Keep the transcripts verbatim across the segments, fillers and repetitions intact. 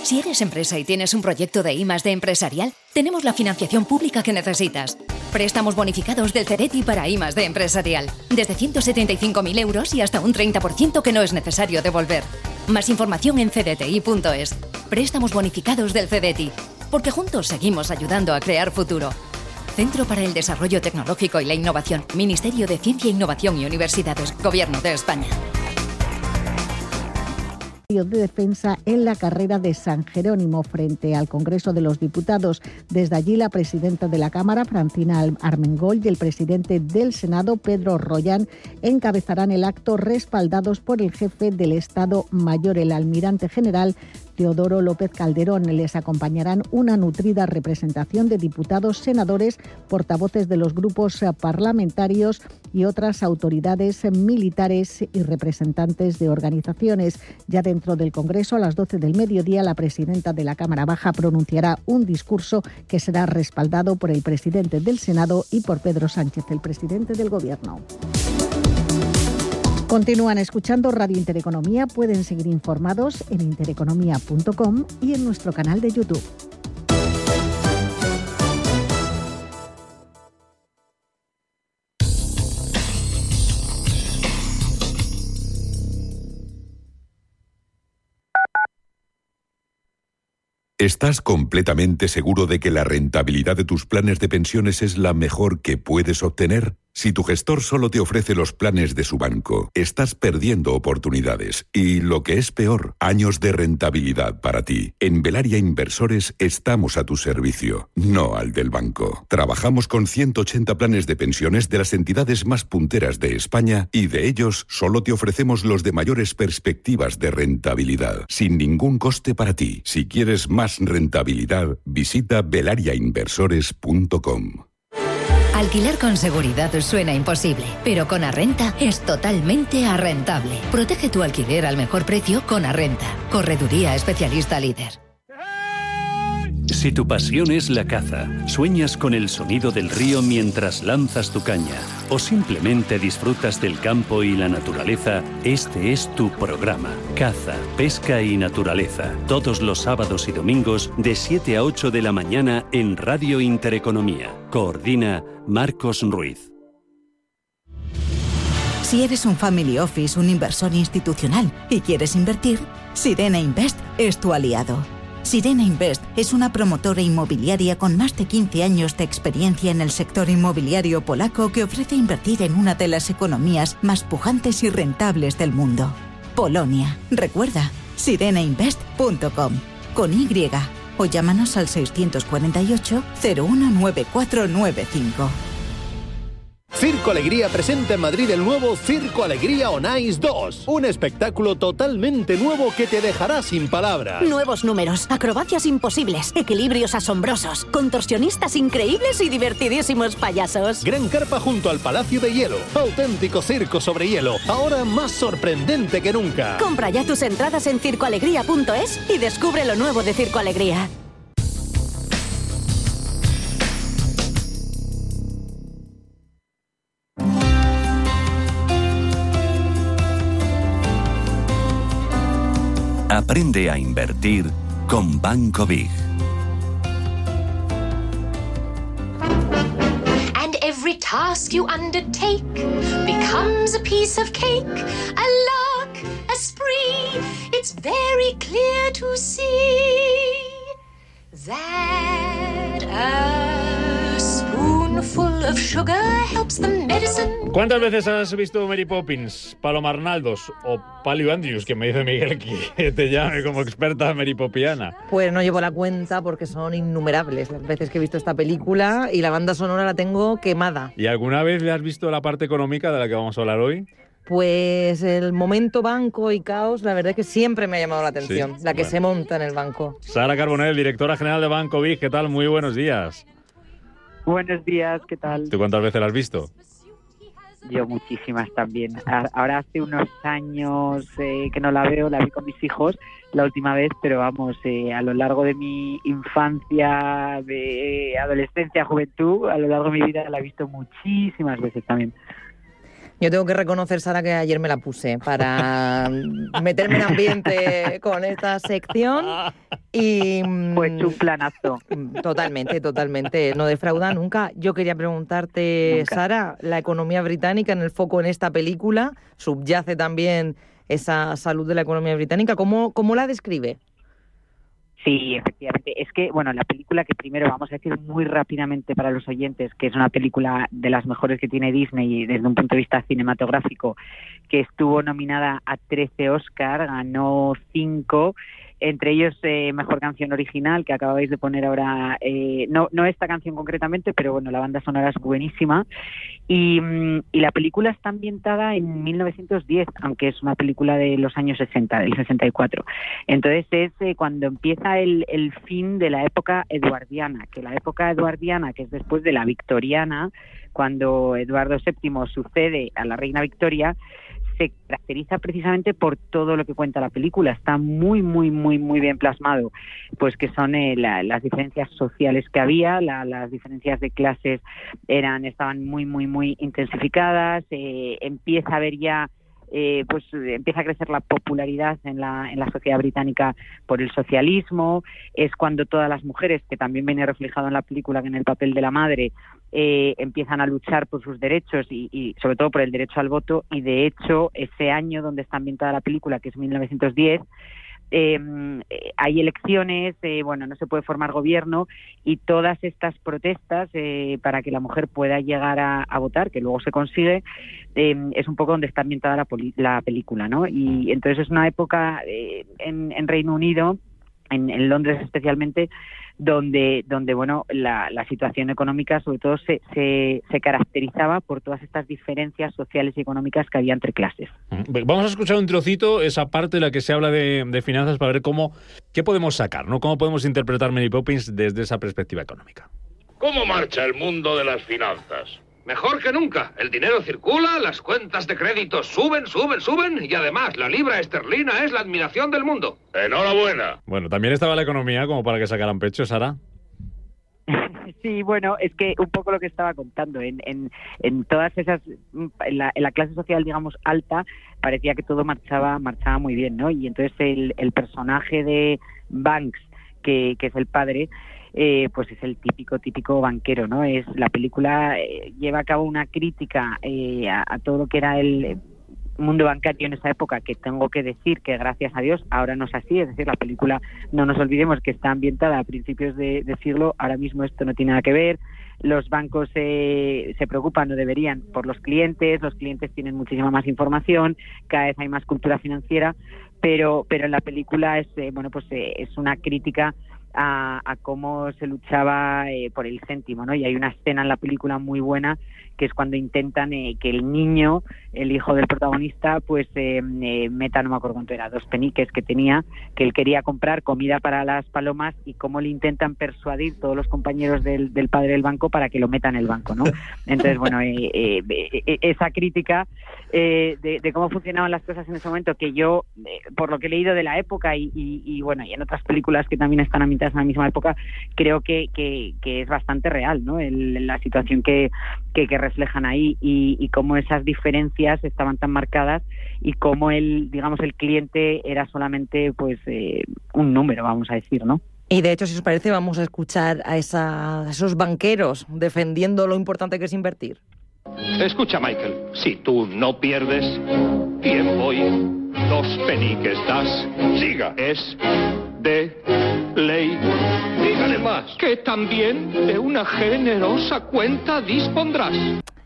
Si eres empresa y tienes un proyecto de I más D empresarial, tenemos la financiación pública que necesitas. Préstamos bonificados del Cedeti para I más D empresarial. Desde ciento setenta y cinco mil euros y hasta un treinta por ciento que no es necesario devolver. Más información en cdti punto es. Préstamos bonificados del Cedeti. Porque juntos seguimos ayudando a crear futuro. Centro para el Desarrollo Tecnológico y la Innovación. Ministerio de Ciencia, Innovación y Universidades. Gobierno de España. De defensa en la carrera de San Jerónimo frente al Congreso de los Diputados. Desde allí, la presidenta de la Cámara, Francina Armengol, y el presidente del Senado, Pedro Rollán, encabezarán el acto respaldados por el jefe del Estado Mayor, el almirante general Teodoro López Calderón. Les acompañarán una nutrida representación de diputados, senadores, portavoces de los grupos parlamentarios y otras autoridades militares y representantes de organizaciones. Ya dentro del Congreso, a las doce del mediodía, la presidenta de la Cámara Baja pronunciará un discurso que será respaldado por el presidente del Senado y por Pedro Sánchez, el presidente del Gobierno. Continúan escuchando Radio Intereconomía. Pueden seguir informados en intereconomía punto com y en nuestro canal de YouTube. ¿Estás completamente seguro de que la rentabilidad de tus planes de pensiones es la mejor que puedes obtener? Si tu gestor solo te ofrece los planes de su banco, estás perdiendo oportunidades y, lo que es peor, años de rentabilidad para ti. En Velaria Inversores estamos a tu servicio, no al del banco. Trabajamos con ciento ochenta planes de pensiones de las entidades más punteras de España y de ellos solo te ofrecemos los de mayores perspectivas de rentabilidad, sin ningún coste para ti. Si quieres más rentabilidad, visita velaria inversores punto com. Alquilar con seguridad suena imposible, pero con Arrenta es totalmente arrentable. Protege tu alquiler al mejor precio con Arrenta. Correduría especialista líder. Si tu pasión es la caza, sueñas con el sonido del río mientras lanzas tu caña, o simplemente disfrutas del campo y la naturaleza, este es tu programa. Caza, pesca y naturaleza. Todos los sábados y domingos de siete a ocho de la mañana en Radio Intereconomía. Coordina Marcos Ruiz. Si eres un family office, un inversor institucional y quieres invertir, Sirena Invest es tu aliado. Sirena Invest es una promotora inmobiliaria con más de quince años de experiencia en el sector inmobiliario polaco que ofrece invertir en una de las economías más pujantes y rentables del mundo. Polonia. Recuerda, sirena invest punto com. Con Y. O llámanos al seiscientos cuarenta y ocho, cero uno nueve cuatro nueve cinco. Circo Alegría presenta en Madrid el nuevo Circo Alegría On Ice dos. Un espectáculo totalmente nuevo que te dejará sin palabras. Nuevos números, acrobacias imposibles, equilibrios asombrosos, contorsionistas increíbles y divertidísimos payasos. Gran carpa junto al Palacio de Hielo. Auténtico circo sobre hielo, ahora más sorprendente que nunca. Compra ya tus entradas en circo alegría punto es y descubre lo nuevo de Circo Alegría. Aprende a invertir con Banco Big. And every task you undertake becomes a piece of cake, a lark, a spree. It's very clear to see that a spoonful of sugar helps the medicine. ¿Cuántas veces has visto Mary Poppins, Paloma Arnaldos o Palio Andrews, que me dice Miguel que te llame como experta Mary Popiana? Pues no llevo la cuenta porque son innumerables las veces que he visto esta película y la banda sonora la tengo quemada. ¿Y alguna vez le has visto la parte económica de la que vamos a hablar hoy? Pues el momento banco y caos, la verdad es que siempre me ha llamado la atención, sí, la que bueno. se monta en el banco. Sara Carbonell, directora general de Banco Big, ¿qué tal? Muy buenos días. Buenos días, ¿qué tal? ¿Tú cuántas veces la has visto? Yo muchísimas también. Ahora hace unos años eh, que no la veo, la vi con mis hijos la última vez, pero vamos, eh, a lo largo de mi infancia, de adolescencia, juventud, a lo largo de mi vida la he visto muchísimas veces también. Yo tengo que reconocer, Sara, que ayer me la puse para meterme en ambiente con esta sección y... Pues un planazo. Totalmente, totalmente. No defrauda nunca. Yo quería preguntarte, nunca. Sara, la economía británica en el foco en esta película, subyace también esa salud de la economía británica. ¿Cómo, cómo la describe? Sí, efectivamente. Es que, bueno, la película que primero vamos a decir muy rápidamente para los oyentes, que es una película de las mejores que tiene Disney desde un punto de vista cinematográfico, que estuvo nominada a trece Oscar, ganó cinco, entre ellos eh, mejor canción original, que acabáis de poner ahora, eh, no no esta canción concretamente, pero bueno, la banda sonora es buenísima, y, y la película está ambientada en mil novecientos diez, aunque es una película de los años sesenta, del sesenta y cuatro. Entonces es eh, cuando empieza el, el fin de la época eduardiana, que la época eduardiana, que es después de la victoriana, cuando Eduardo séptimo sucede a la reina Victoria, se caracteriza precisamente por todo lo que cuenta la película. Está muy, muy, muy, muy bien plasmado, pues que son eh, la, las diferencias sociales que había, la, las diferencias de clases eran estaban muy, muy, muy intensificadas. Eh, empieza a haber ya Eh, pues empieza a crecer la popularidad en la, en la sociedad británica por el socialismo. Es cuando todas las mujeres, que también viene reflejado en la película en el papel de la madre, eh, empiezan a luchar por sus derechos y, y sobre todo por el derecho al voto, y de hecho ese año donde está ambientada la película, que es mil novecientos diez, Eh, hay elecciones, eh, bueno, no se puede formar gobierno, y todas estas protestas eh, para que la mujer pueda llegar a, a votar, que luego se consigue, eh, es un poco donde está ambientada la, poli- la película, ¿no? Y entonces es una época eh, en, en Reino Unido, en, en Londres especialmente, donde donde bueno la, la situación económica sobre todo se, se, se caracterizaba por todas estas diferencias sociales y económicas que había entre clases. Vamos a escuchar un trocito, esa parte en la que se habla de, de finanzas, para ver cómo qué podemos sacar, ¿no? Cómo podemos interpretar Mary Poppins desde esa perspectiva económica. ¿Cómo marcha el mundo de las finanzas? Mejor que nunca. El dinero circula, las cuentas de crédito suben, suben, suben, y además la libra esterlina es la admiración del mundo. ¡Enhorabuena! Bueno, también estaba la economía como para que sacaran pecho, Sara. Sí, bueno, es que un poco lo que estaba contando, en, en, en todas esas, en la, en la clase social, digamos, alta, parecía que todo marchaba marchaba muy bien, ¿no? Y entonces el, el personaje de Banks, que, que es el padre, Eh, pues es el típico, típico banquero, ¿no? Es la película eh, lleva a cabo una crítica eh, a, a todo lo que era el mundo bancario en esa época, que tengo que decir que gracias a Dios ahora no es así. Es decir, la película, no nos olvidemos que está ambientada a principios de, de siglo, ahora mismo esto no tiene nada que ver. Los bancos eh, se preocupan, o deberían, por los clientes, los clientes tienen muchísima más información, cada vez hay más cultura financiera, pero pero en la película es eh, bueno pues eh, es una crítica A, a cómo se luchaba eh, por el céntimo, ¿no? Y hay una escena en la película muy buena, que es cuando intentan eh, que el niño, el hijo del protagonista, pues eh, eh, meta, no me acuerdo cuánto era, dos peniques que tenía, que él quería comprar comida para las palomas, y cómo le intentan persuadir todos los compañeros del, del padre del banco para que lo meta en el banco, ¿no? Entonces, bueno, eh, eh, eh, esa crítica eh, de, de cómo funcionaban las cosas en ese momento, que yo, eh, por lo que he leído de la época y, y, y bueno, y en otras películas que también están ambientadas en la misma época, creo que, que, que es bastante real, ¿no? El, la situación que, que, que reflejan ahí, y, y cómo esas diferencias estaban tan marcadas, y cómo el, digamos, el cliente era solamente pues eh, un número, vamos a decir, ¿no? Y de hecho, si os parece, vamos a escuchar a, esa, a esos banqueros defendiendo lo importante que es invertir. Escucha, Michael, si tú no pierdes tiempo y dos peniques das, siga, es de ley. Dígale más, que también de una generosa cuenta dispondrás.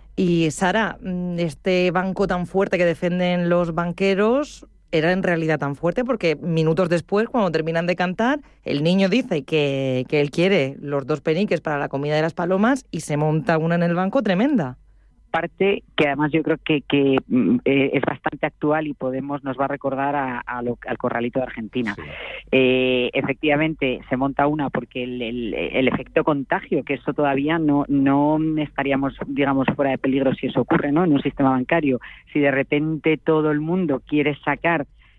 Y Sara, este banco tan fuerte que defienden los banqueros era en realidad tan fuerte porque minutos después, cuando terminan de cantar, el niño dice que, que él quiere los dos peniques para la comida de las palomas, y se monta una en el banco tremenda. Parte que además yo creo que, que eh, es bastante actual, y Podemos nos va a recordar a, a lo, al corralito de Argentina. Sí. Eh, efectivamente se monta una porque el, el, el efecto contagio, que eso todavía no, no estaríamos, digamos, fuera de peligro si eso ocurre, ¿no? En un sistema bancario, si de repente todo el mundo quiere sacar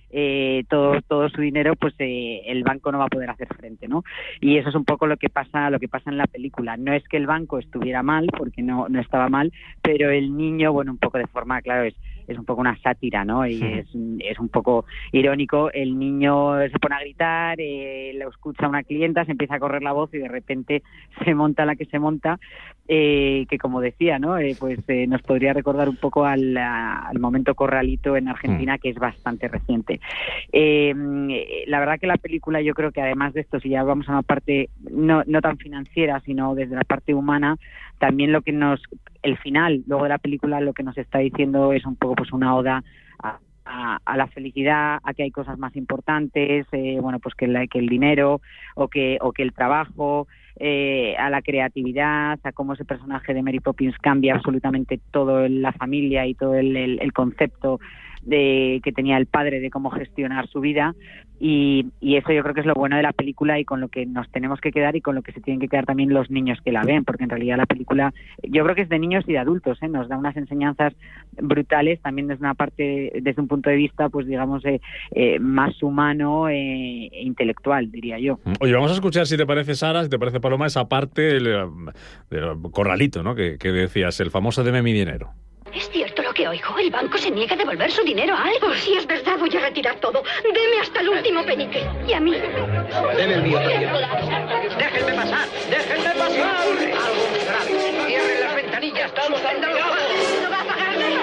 eh, todo todo su dinero, pues eh, el banco no va a poder hacer frente, ¿no? Y eso es un poco lo que pasa lo que pasa en la película. No es que el banco estuviera mal, porque no no estaba mal, pero el niño, bueno, un poco de forma, claro, es es un poco una sátira, ¿no? Y sí. es, es un poco irónico. El niño se pone a gritar, eh, lo escucha una clienta, se empieza a correr la voz y de repente se monta la que se monta, eh, que como decía, ¿no? Eh, pues eh, nos podría recordar un poco al, a, al momento Corralito en Argentina, mm. que es bastante reciente. Eh, la verdad que la película, yo creo que además de esto, si ya vamos a una parte no, no tan financiera, sino desde la parte humana, también lo que nos, el final, luego de la película, lo que nos está diciendo es un poco pues una oda a, a, a la felicidad, a que hay cosas más importantes, eh, bueno, pues que, la, que el dinero o que, o que el trabajo, eh, a la creatividad, a cómo ese personaje de Mary Poppins cambia absolutamente todo la familia y todo el, el, el concepto de que tenía el padre de cómo gestionar su vida, y, y eso yo creo que es lo bueno de la película y con lo que nos tenemos que quedar y con lo que se tienen que quedar también los niños que la ven, porque en realidad la película yo creo que es de niños y de adultos, ¿eh? Nos da unas enseñanzas brutales también desde una parte, desde un punto de vista pues digamos eh, eh, más humano eh, e intelectual, diría yo. Oye, vamos a escuchar, si te parece, Sara, si te parece, Paloma, esa parte del, del Corralito, ¿no? Que, que decías, el famoso deme mi dinero. ¿Es cierto lo que oigo? El banco se niega a devolver su dinero a algo. Si es verdad, voy a retirar todo. Deme hasta el último penique. Y a mí. Deme el mío también. ¡Déjenme pasar! ¡Déjenme pasar! Algo muy grave. Cierren las ventanillas. Estamos tan delgados. ¡No va a pagar nada!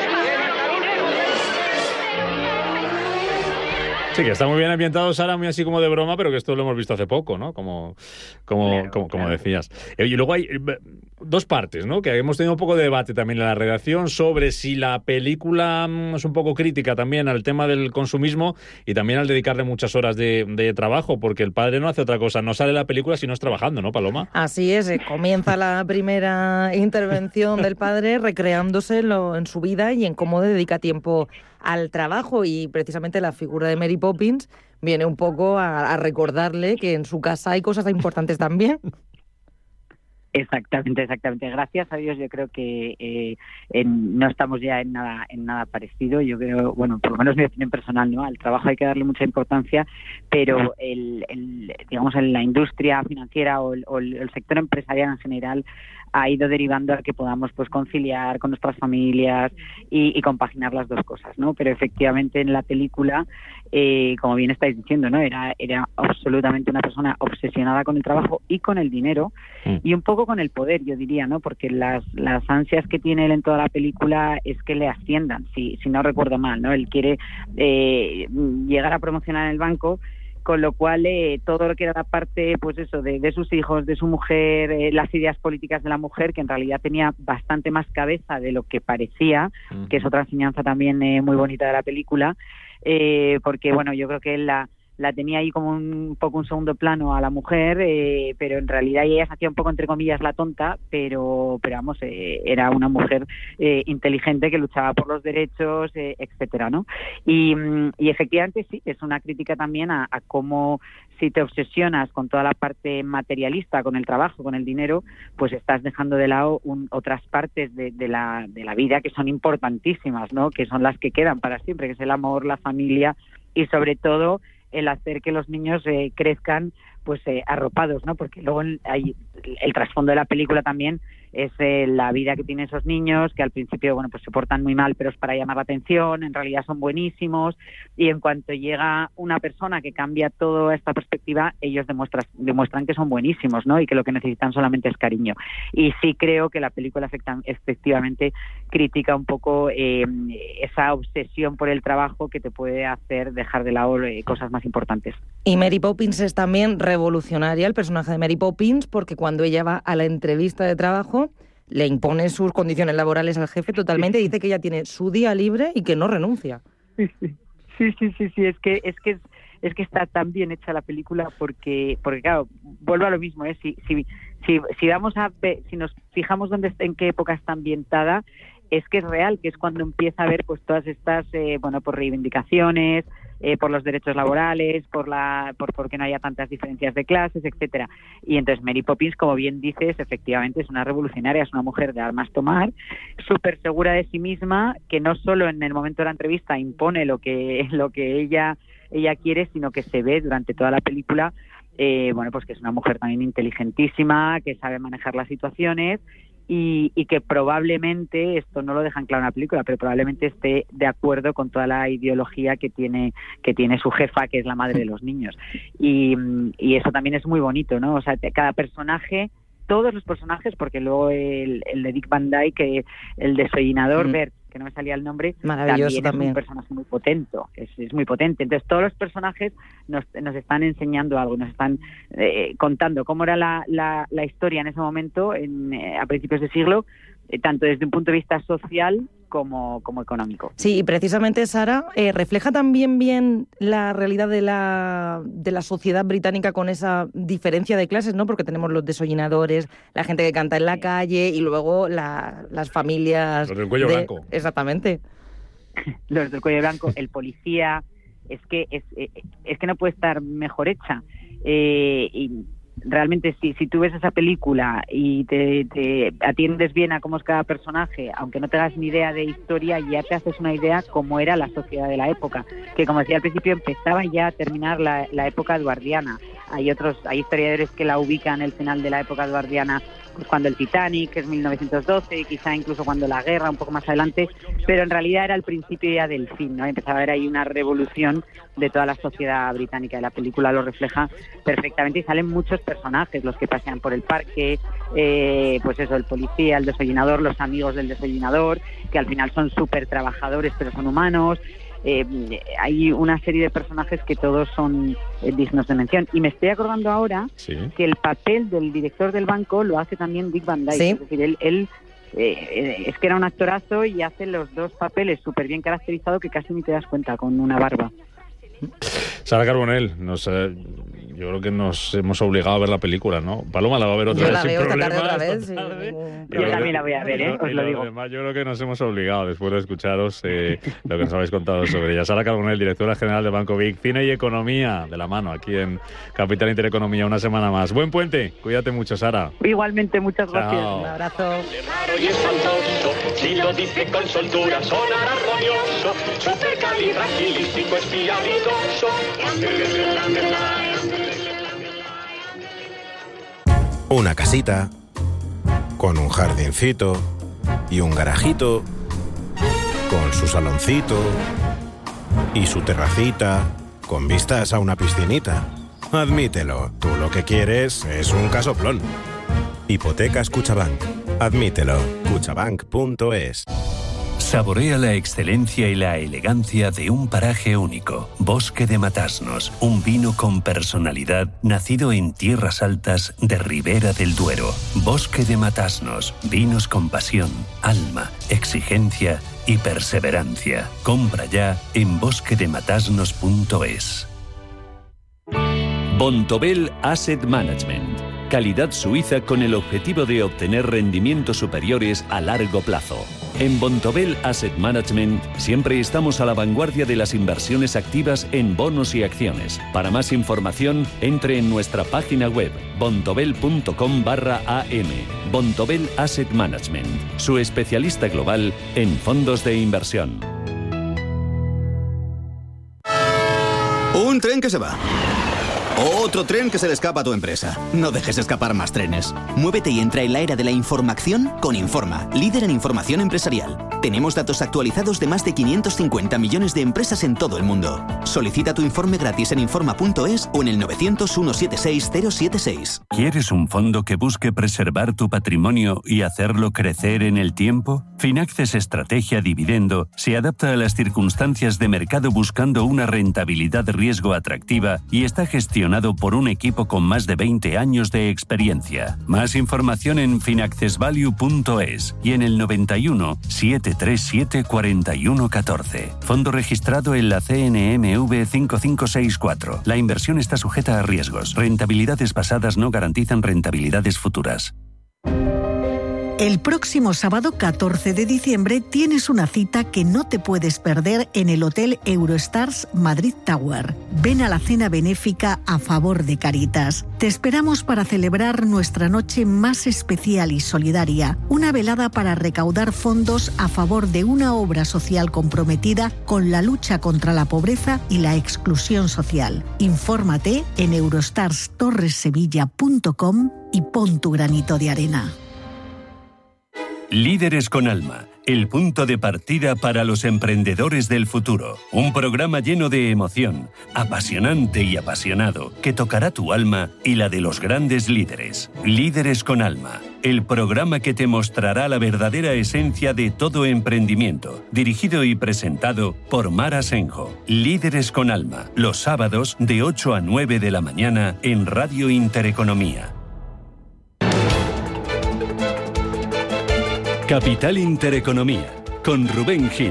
Sí, que está muy bien ambientado, Sara, muy así como de broma, pero que esto lo hemos visto hace poco, ¿no? Como, como, claro, como, como claro. decías. Y luego hay dos partes, ¿no? Que hemos tenido un poco de debate también en la redacción sobre si la película es un poco crítica también al tema del consumismo y también al dedicarle muchas horas de, de trabajo, porque el padre no hace otra cosa, no sale la película si no es trabajando, ¿no, Paloma? Así es, comienza la primera intervención del padre recreándose lo, en su vida y en cómo dedica tiempo al trabajo, y precisamente la figura de Mary Poppins viene un poco a, a recordarle que en su casa hay cosas importantes también. Exactamente, exactamente. Gracias a Dios yo creo que eh, en, no estamos ya en nada en nada parecido. Yo creo, bueno, por lo menos mi opinión personal, ¿no? Al trabajo hay que darle mucha importancia, pero el, el digamos en la industria financiera o el, o el sector empresarial en general ha ido derivando a que podamos pues conciliar con nuestras familias y, y compaginar las dos cosas, ¿no? Pero efectivamente en la película, eh, como bien estáis diciendo, ¿no? Era, era absolutamente una persona obsesionada con el trabajo y con el dinero, mm. y un poco con el poder, yo diría, ¿no? Porque las, las ansias que tiene él en toda la película es que le asciendan, si, si no recuerdo mal, ¿no? Él quiere eh, llegar a promocionar en el banco, con lo cual eh, todo lo que era la parte, pues eso, de, de sus hijos, de su mujer, eh, las ideas políticas de la mujer, que en realidad tenía bastante más cabeza de lo que parecía, uh-huh. que es otra enseñanza también eh, muy bonita de la película, eh, porque bueno, yo creo que él la, la tenía ahí como un poco un segundo plano a la mujer, eh, pero en realidad ella se hacía un poco entre comillas la tonta, pero pero vamos, eh, era una mujer eh, inteligente que luchaba por los derechos, eh, etcétera, ¿no? Y, y efectivamente sí, es una crítica también a, a cómo si te obsesionas con toda la parte materialista, con el trabajo, con el dinero, pues estás dejando de lado un, otras partes de, de, la, de la vida que son importantísimas, ¿no? Que son las que quedan para siempre, que es el amor, la familia y sobre todo el hacer que los niños eh, crezcan pues eh, arropados, ¿no? Porque luego hay el trasfondo de la película también es eh, la vida que tienen esos niños, que al principio, bueno, pues se portan muy mal, pero es para llamar la atención, en realidad son buenísimos, y en cuanto llega una persona que cambia toda esta perspectiva, ellos demuestran, demuestran que son buenísimos, ¿no? Y que lo que necesitan solamente es cariño. Y sí creo que la película efectivamente critica un poco eh, esa obsesión por el trabajo que te puede hacer dejar de lado eh, cosas más importantes. Y Mary Poppins es también revolucionaria, el personaje de Mary Poppins, porque cuando ella va a la entrevista de trabajo le impone sus condiciones laborales al jefe totalmente, y dice que ella tiene su día libre y que no renuncia. Sí, sí, sí, sí, sí, sí. es que es que es que está tan bien hecha la película porque porque claro, vuelvo a lo mismo, ¿eh? Si si si, si vamos a ver, si nos fijamos dónde en qué época está ambientada, es que es real, que es cuando empieza a ver pues todas estas eh, bueno, por reivindicaciones, eh, por los derechos laborales, por la por porque no haya tantas diferencias de clases, etcétera. Y entonces Mary Poppins, como bien dices, efectivamente es una revolucionaria, es una mujer de armas tomar, súper segura de sí misma, que no solo en el momento de la entrevista impone lo que lo que ella ella quiere, sino que se ve durante toda la película, eh, bueno, pues que es una mujer también inteligentísima, que sabe manejar las situaciones y, y que probablemente, esto no lo dejan claro en la película, pero probablemente esté de acuerdo con toda la ideología que tiene que tiene su jefa, que es la madre de los niños. Y, y eso también es muy bonito, ¿no? O sea, cada personaje, todos los personajes, porque luego el, el de Dick Van Dyke, el desollinador, mm. Bert, que no me salía el nombre, maravilloso, también, también. es un personaje muy potente, es, es muy potente. Entonces todos los personajes nos, nos están enseñando algo, nos están eh, contando cómo era la, la, la historia en ese momento, en, eh, a principios de siglo, eh, tanto desde un punto de vista social como, como económico. Sí, y precisamente, Sara, eh, refleja también bien la realidad de la, de la sociedad británica con esa diferencia de clases, ¿no? Porque tenemos los desollinadores, la gente que canta en la calle y luego la, las familias... Los del cuello de... blanco. Exactamente. Los del cuello blanco, el policía, es que es, es que no puede estar mejor hecha. Eh, y realmente si, si tú ves esa película y te, te atiendes bien a cómo es cada personaje, aunque no tengas ni idea de historia, ya te haces una idea cómo era la sociedad de la época, que como decía al principio empezaba ya a terminar la, la época eduardiana. Hay otros, hay historiadores que la ubican el final de la época eduardiana pues cuando el Titanic, que es mil novecientos doce, quizá incluso cuando la guerra, un poco más adelante, pero en realidad era el principio ya del fin, ¿no? Empezaba a haber ahí una revolución de toda la sociedad británica, y la película lo refleja perfectamente, y salen muchos personajes, los que pasean por el parque, eh, pues eso, el policía, el desollinador, los amigos del desollinador, que al final son súper trabajadores, pero son humanos. Eh, hay una serie de personajes que todos son eh, dignos de mención, y me estoy acordando ahora sí. que el papel del director del banco lo hace también Dick Van Dyke, ¿sí? Es decir, él, él eh, es que era un actorazo y hace los dos papeles súper bien caracterizado, que casi ni te das cuenta con una barba. Sara Carbonell, nos, eh, yo creo que nos hemos obligado a ver la película, ¿no? Paloma la va a ver otra yo vez la sin veo problemas. Esta tarde otra vez, tarde. Sí. Yo también la voy a ver, ¿eh? Os lo digo. Demás, yo creo que nos hemos obligado, después de escucharos eh, lo que nos habéis contado sobre ella. Sara Carbonell, directora general de Banco Vic, Cine y Economía, de la mano, aquí en Capital Intereconomía, una semana más. Buen puente, cuídate mucho, Sara. Igualmente, muchas Chao. gracias. Un abrazo. Y espantoso, si lo dice con soltura, sonar armonioso, supercalifragilístico, espialidoso. Una casita con un jardincito y un garajito con su saloncito y su terracita con vistas a una piscinita. Admítelo, tú lo que quieres es un casoplón. Hipotecas Cuchabank. Admítelo. cuchabank punto es. Saborea la excelencia y la elegancia de un paraje único. Bosque de Matasnos, un vino con personalidad nacido en tierras altas de Ribera del Duero. Bosque de Matasnos, vinos con pasión, alma, exigencia y perseverancia. Compra ya en bosque de matasnos punto es. Bontobel Asset Management. Calidad suiza con el objetivo de obtener rendimientos superiores a largo plazo. En Bontobel Asset Management siempre estamos a la vanguardia de las inversiones activas en bonos y acciones. Para más información, entre en nuestra página web bontobel punto com barra am. Bontobel Asset Management, su especialista global en fondos de inversión. Un tren que se va. Otro tren que se le escapa a tu empresa. No dejes escapar más trenes. Muévete y entra en la era de la información con Informa, líder en información empresarial. Tenemos datos actualizados de más de quinientos cincuenta millones de empresas en todo el mundo. Solicita tu informe gratis en informa punto es o en el novecientos, ciento setenta y seis, cero setenta y seis. ¿Quieres un fondo que busque preservar tu patrimonio y hacerlo crecer en el tiempo? Finaxes Estrategia Dividendo se adapta a las circunstancias de mercado buscando una rentabilidad riesgo atractiva y está gestionado por un equipo con más de veinte años de experiencia. Más información en finaxes value punto es y en el noventa y uno, setecientos treinta y siete, cuarenta y uno catorce. Fondo registrado en la C N M V cinco cinco seis cuatro. La inversión está sujeta a riesgos. Rentabilidades pasadas no garantizan rentabilidades futuras. El próximo sábado catorce de diciembre tienes una cita que no te puedes perder en el Hotel Eurostars Madrid Tower. Ven a la cena benéfica a favor de Cáritas. Te esperamos para celebrar nuestra noche más especial y solidaria, una velada para recaudar fondos a favor de una obra social comprometida con la lucha contra la pobreza y la exclusión social. Infórmate en eurostars torres sevilla punto com y pon tu granito de arena. Líderes con Alma, el punto de partida para los emprendedores del futuro. Un programa lleno de emoción, apasionante y apasionado, que tocará tu alma y la de los grandes líderes. Líderes con Alma, el programa que te mostrará la verdadera esencia de todo emprendimiento. Dirigido y presentado por Mar Asenjo. Líderes con Alma, los sábados de ocho a nueve de la mañana en Radio Intereconomía. Capital Intereconomía, con Rubén Gil.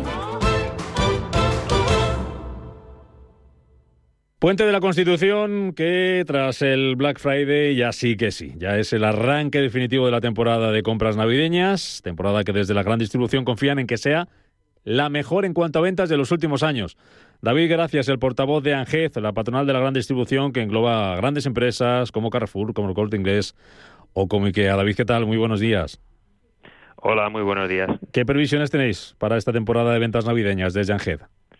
Puente de la Constitución, que tras el Black Friday ya sí que sí, ya es el arranque definitivo de la temporada de compras navideñas, temporada que desde la gran distribución confían en que sea la mejor en cuanto a ventas de los últimos años. David Gracias, el portavoz de ANGEZ, la patronal de la gran distribución que engloba grandes empresas como Carrefour, como el Corte Inglés o como IKEA. David, ¿qué tal? Muy buenos días. Hola, muy buenos días. ¿Qué previsiones tenéis para esta temporada de ventas navideñas desde ANGEZ?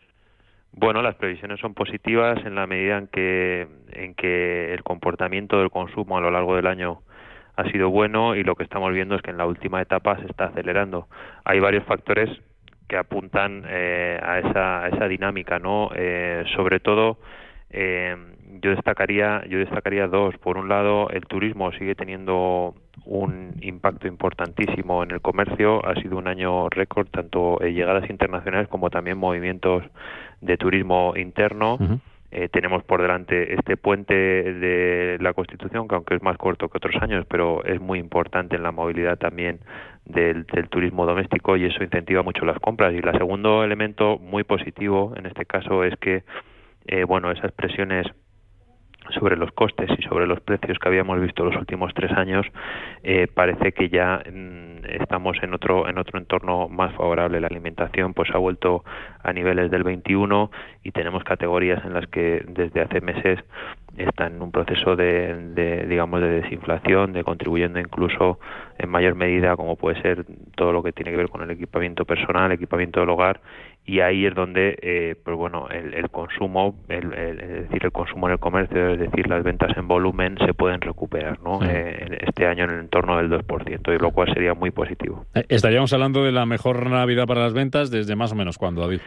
Bueno, las previsiones son positivas en la medida en que, en que el comportamiento del consumo a lo largo del año ha sido bueno y lo que estamos viendo es que en la última etapa se está acelerando. Hay varios factores que apuntan eh, a, esa, a esa dinámica, ¿no? Eh, sobre todo, eh, yo destacaría, yo destacaría dos. Por un lado, el turismo sigue teniendo un impacto importantísimo en el comercio. Ha sido un año récord, tanto en llegadas internacionales como también movimientos de turismo interno. Uh-huh. Eh, tenemos por delante este puente de la Constitución, que aunque es más corto que otros años, pero es muy importante en la movilidad también del, del turismo doméstico, y eso incentiva mucho las compras. Y el segundo elemento muy positivo en este caso es que eh, bueno, esas presiones sobre los costes y sobre los precios que habíamos visto los últimos tres años, eh, parece que ya mm, estamos en otro en otro entorno más favorable. La alimentación pues ha vuelto a niveles del veintiuno y tenemos categorías en las que desde hace meses están en un proceso de, de digamos de desinflación, de contribuyendo incluso en mayor medida, como puede ser todo lo que tiene que ver con el equipamiento personal, equipamiento del hogar, y ahí es donde eh, pues bueno el, el consumo, el, el, es decir el consumo en el comercio, es decir las ventas en volumen se pueden recuperar, ¿no? Sí. Eh, este año en el entorno del dos por ciento, y lo cual sería muy positivo. Estaríamos hablando de la mejor Navidad para las ventas desde más o menos ¿cuándo, David?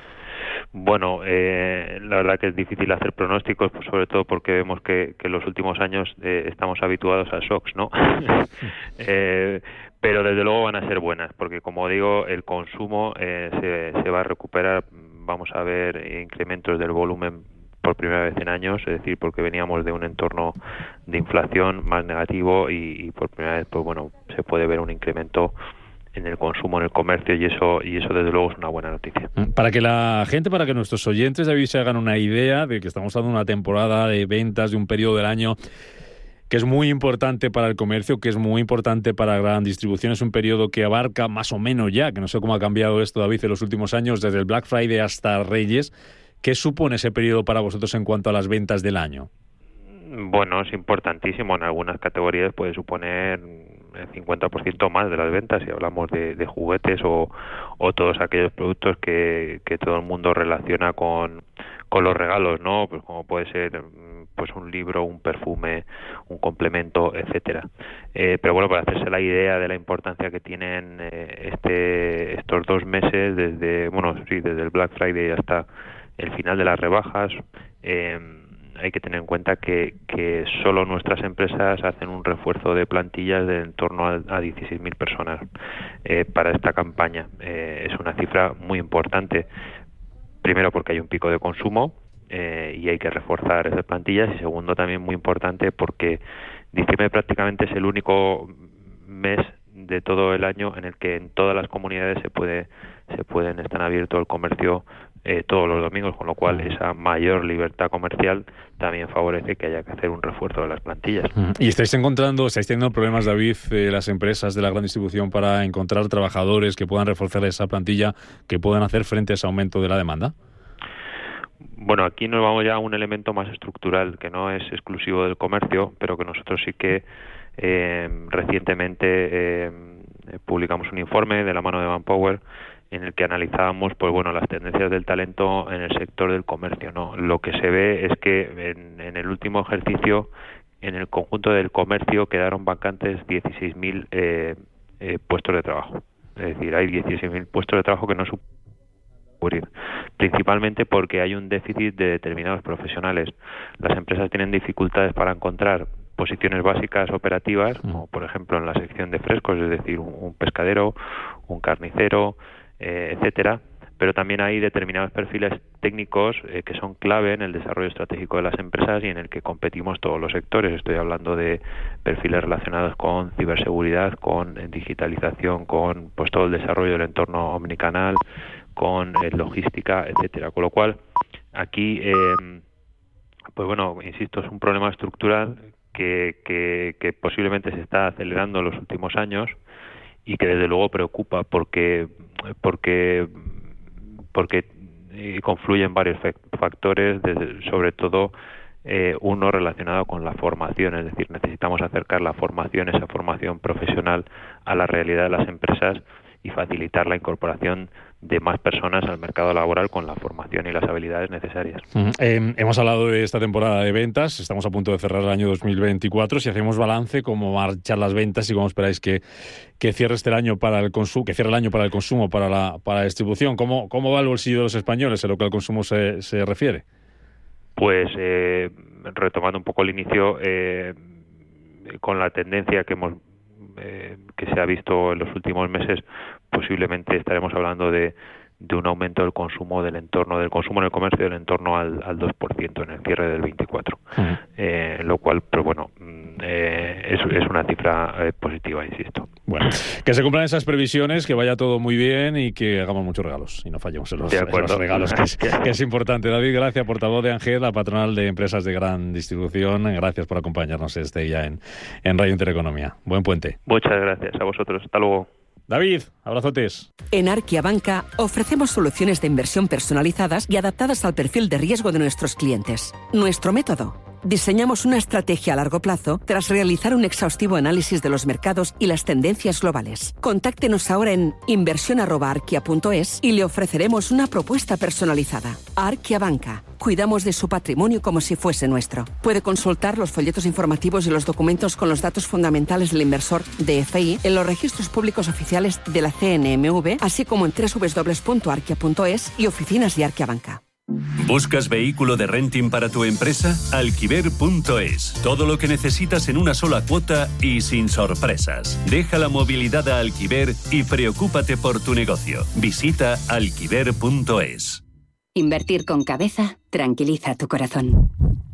Bueno, eh, la verdad que es difícil hacer pronósticos, pues sobre todo porque vemos que, que en los últimos años eh, estamos habituados a shocks, ¿no? eh, pero desde luego van a ser buenas, porque como digo, el consumo eh, se, se va a recuperar. Vamos a ver incrementos del volumen por primera vez en años, es decir, porque veníamos de un entorno de inflación más negativo y, y por primera vez, pues bueno, se puede ver un incremento en el consumo, en el comercio, y eso y eso desde luego es una buena noticia. Para que la gente, para que nuestros oyentes, David, se hagan una idea de que estamos hablando de una temporada de ventas, de un periodo del año que es muy importante para el comercio, que es muy importante para la gran distribución, es un periodo que abarca más o menos ya, que no sé cómo ha cambiado esto, David, en los últimos años, desde el Black Friday hasta Reyes. ¿Qué supone ese periodo para vosotros en cuanto a las ventas del año? Bueno, es importantísimo. En algunas categorías puede suponer el cincuenta por ciento más de las ventas, si hablamos de, de juguetes o, o todos aquellos productos que, que todo el mundo relaciona con, con los regalos, ¿no? Pues como puede ser pues un libro, un perfume, un complemento, etcétera. Eh, pero bueno, para hacerse la idea de la importancia que tienen eh, este estos dos meses, desde bueno sí desde el Black Friday hasta el final de las rebajas, eh, hay que tener en cuenta que, que solo nuestras empresas hacen un refuerzo de plantillas de en torno a, a dieciséis mil personas eh, para esta campaña. Eh, es una cifra muy importante, primero porque hay un pico de consumo eh, y hay que reforzar esas plantillas, y segundo también muy importante porque diciembre prácticamente es el único mes de todo el año en el que en todas las comunidades se puede se pueden estar abierto el comercio eh, todos los domingos, con lo cual esa mayor libertad comercial también favorece que haya que hacer un refuerzo de las plantillas. ¿Y estáis encontrando, estáis teniendo problemas, David, eh, las empresas de la gran distribución para encontrar trabajadores que puedan reforzar esa plantilla, que puedan hacer frente a ese aumento de la demanda? Bueno, aquí nos vamos ya a un elemento más estructural, que no es exclusivo del comercio, pero que nosotros sí que eh, recientemente eh, publicamos un informe de la mano de Manpower en el que analizábamos, pues bueno, las tendencias del talento en el sector del comercio, ¿no? Lo que se ve es que en, en el último ejercicio, en el conjunto del comercio, quedaron vacantes dieciséis mil eh, eh, puestos de trabajo. Es decir, hay dieciséis mil puestos de trabajo que no suponen cubrir, principalmente porque hay un déficit de determinados profesionales. Las empresas tienen dificultades para encontrar posiciones básicas operativas, como por ejemplo en la sección de frescos, es decir, un, un pescadero, un carnicero, eh, etcétera, pero también hay determinados perfiles técnicos eh, que son clave en el desarrollo estratégico de las empresas y en el que competimos todos los sectores. Estoy hablando de perfiles relacionados con ciberseguridad, con digitalización, con pues todo el desarrollo del entorno omnicanal, con eh, logística, etcétera. Con lo cual, aquí, eh, pues bueno, insisto, es un problema estructural que, que, que posiblemente se está acelerando en los últimos años y que desde luego preocupa porque porque porque confluyen varios factores, desde, sobre todo eh, uno relacionado con la formación, es decir, necesitamos acercar la formación, esa formación profesional a la realidad de las empresas y facilitar la incorporación de más personas al mercado laboral con la formación y las habilidades necesarias. Uh-huh. Eh, hemos hablado de esta temporada de ventas, estamos a punto de cerrar el año dos mil veinticuatro. Si hacemos balance, ¿cómo marchan las ventas y cómo esperáis que, que cierre este año para el consumo, que cierre el año para el consumo, para la, para la distribución? ¿Cómo, cómo va el bolsillo de los españoles en lo que al consumo se, se refiere? Pues eh, retomando un poco el inicio, eh, con la tendencia que hemos Eh, que se ha visto en los últimos meses, posiblemente estaremos hablando de, de un aumento del consumo del entorno del consumo en el comercio del entorno al, al dos por ciento en el cierre del veinticuatro, uh-huh. eh, lo cual, pero bueno, eh, es, es una cifra eh, positiva, insisto. Bueno, que se cumplan esas previsiones, que vaya todo muy bien y que hagamos muchos regalos y no fallemos en los, en los regalos, que es, que es importante. David, gracias, portavoz de ANGED, la patronal de empresas de gran distribución. Gracias por acompañarnos este día en, en Radio Intereconomía. Buen puente. Muchas gracias a vosotros. Hasta luego. David, abrazotes. En Arquia Banca ofrecemos soluciones de inversión personalizadas y adaptadas al perfil de riesgo de nuestros clientes. Nuestro método: diseñamos una estrategia a largo plazo tras realizar un exhaustivo análisis de los mercados y las tendencias globales. Contáctenos ahora en inversión arroba arquia punto es y le ofreceremos una propuesta personalizada. Arquia Banca. Cuidamos de su patrimonio como si fuese nuestro. Puede consultar los folletos informativos y los documentos con los datos fundamentales del inversor D F I en los registros públicos oficiales de la C N M V, así como en doble u doble u doble u punto arquia punto es y oficinas de Arquia Banca. ¿Buscas vehículo de renting para tu empresa? Alquiver punto es. Todo lo que necesitas en una sola cuota y sin sorpresas. Deja la movilidad a Alquiver y preocúpate por tu negocio. Visita alquiver punto es. Invertir con cabeza tranquiliza tu corazón.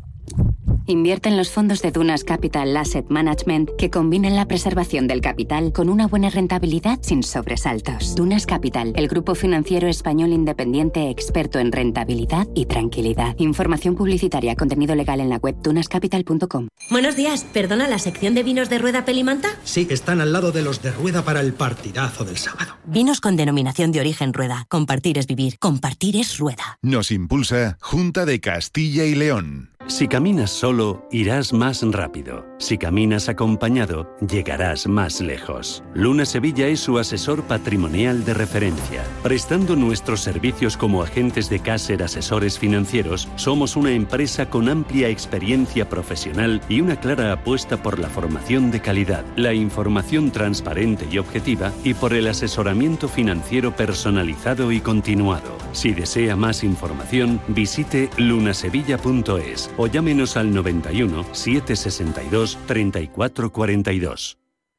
Invierte en los fondos de Dunas Capital Asset Management que combinen la preservación del capital con una buena rentabilidad sin sobresaltos. Dunas Capital, el grupo financiero español independiente experto en rentabilidad y tranquilidad. Información publicitaria, contenido legal en la web dunas capital punto com. Buenos días, ¿perdona, la sección de vinos de Rueda Pelimanta? Sí, están al lado de los de Rueda para el partidazo del sábado. Vinos con denominación de origen Rueda. Compartir es vivir, compartir es Rueda. Nos impulsa Junta de Castilla y León. Si caminas solo, irás más rápido. Si caminas acompañado, llegarás más lejos. Luna Sevilla es su asesor patrimonial de referencia. Prestando nuestros servicios como agentes de Caser Asesores Financieros, somos una empresa con amplia experiencia profesional y una clara apuesta por la formación de calidad, la información transparente y objetiva y por el asesoramiento financiero personalizado y continuado. Si desea más información, visite lunasevilla punto es o llámenos al noventa y uno, setecientos sesenta y dos, treinta y cuatro cuarenta y dos.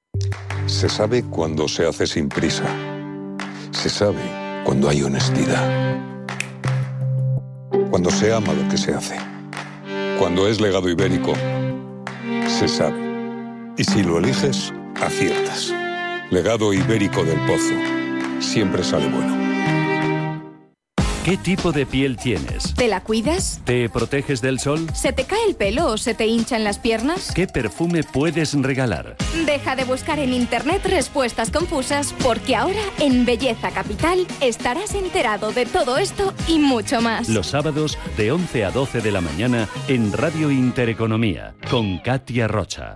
Se sabe cuando se hace sin prisa. Se sabe cuando hay honestidad. Cuando se ama lo que se hace. Cuando es legado ibérico, se sabe. Y si lo eliges, aciertas. Legado ibérico del Pozo. Siempre sale bueno. ¿Qué tipo de piel tienes? ¿Te la cuidas? ¿Te proteges del sol? ¿Se te cae el pelo o se te hinchan las piernas? ¿Qué perfume puedes regalar? Deja de buscar en internet respuestas confusas, porque ahora en Belleza Capital estarás enterado de todo esto y mucho más. Los sábados de once a doce de la mañana en Radio Intereconomía con Katia Rocha.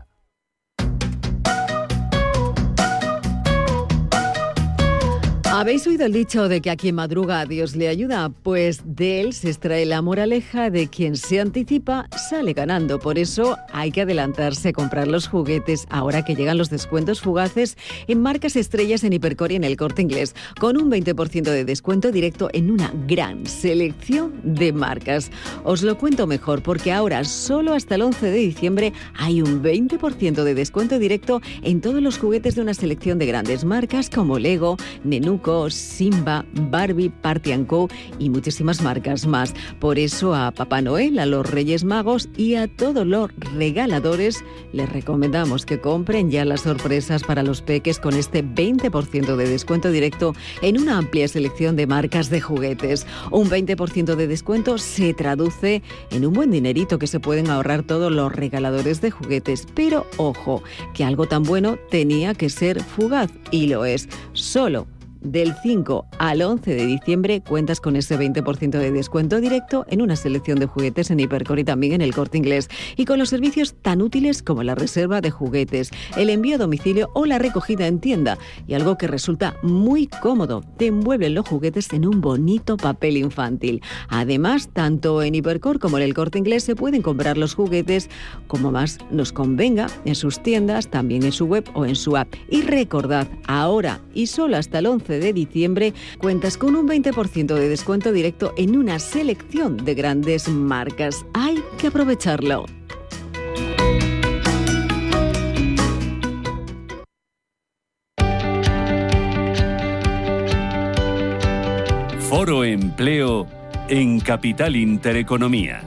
¿Habéis oído el dicho de que a quien madruga a Dios le ayuda? Pues de él se extrae la moraleja de quien se anticipa sale ganando. Por eso hay que adelantarse a comprar los juguetes ahora que llegan los descuentos fugaces en marcas estrellas en Hipercor y en El Corte Inglés, con un veinte por ciento de descuento directo en una gran selección de marcas. Os lo cuento mejor porque ahora solo hasta el once de diciembre hay un veinte por ciento de descuento directo en todos los juguetes de una selección de grandes marcas como Lego, Nenuco, Simba, Barbie, Party and Co y muchísimas marcas más. Por eso a Papá Noel, a los Reyes Magos y a todos los regaladores les recomendamos que compren ya las sorpresas para los peques con este veinte por ciento de descuento directo en una amplia selección de marcas de juguetes. Un veinte por ciento de descuento se traduce en un buen dinerito que se pueden ahorrar todos los regaladores de juguetes. Pero ojo, que algo tan bueno tenía que ser fugaz y lo es. Solo del cinco al once de diciembre cuentas con ese veinte por ciento de descuento directo en una selección de juguetes en Hipercor y también en El Corte Inglés. Y con los servicios tan útiles como la reserva de juguetes, el envío a domicilio o la recogida en tienda. Y algo que resulta muy cómodo, te envuelven los juguetes en un bonito papel infantil. Además, tanto en Hipercor como en El Corte Inglés se pueden comprar los juguetes como más nos convenga en sus tiendas, también en su web o en su app. Y recordad, ahora y solo hasta el once de diciembre cuentas con un veinte por ciento de descuento directo en una selección de grandes marcas. Hay que aprovecharlo. Foro Empleo en Capital Intereconomía.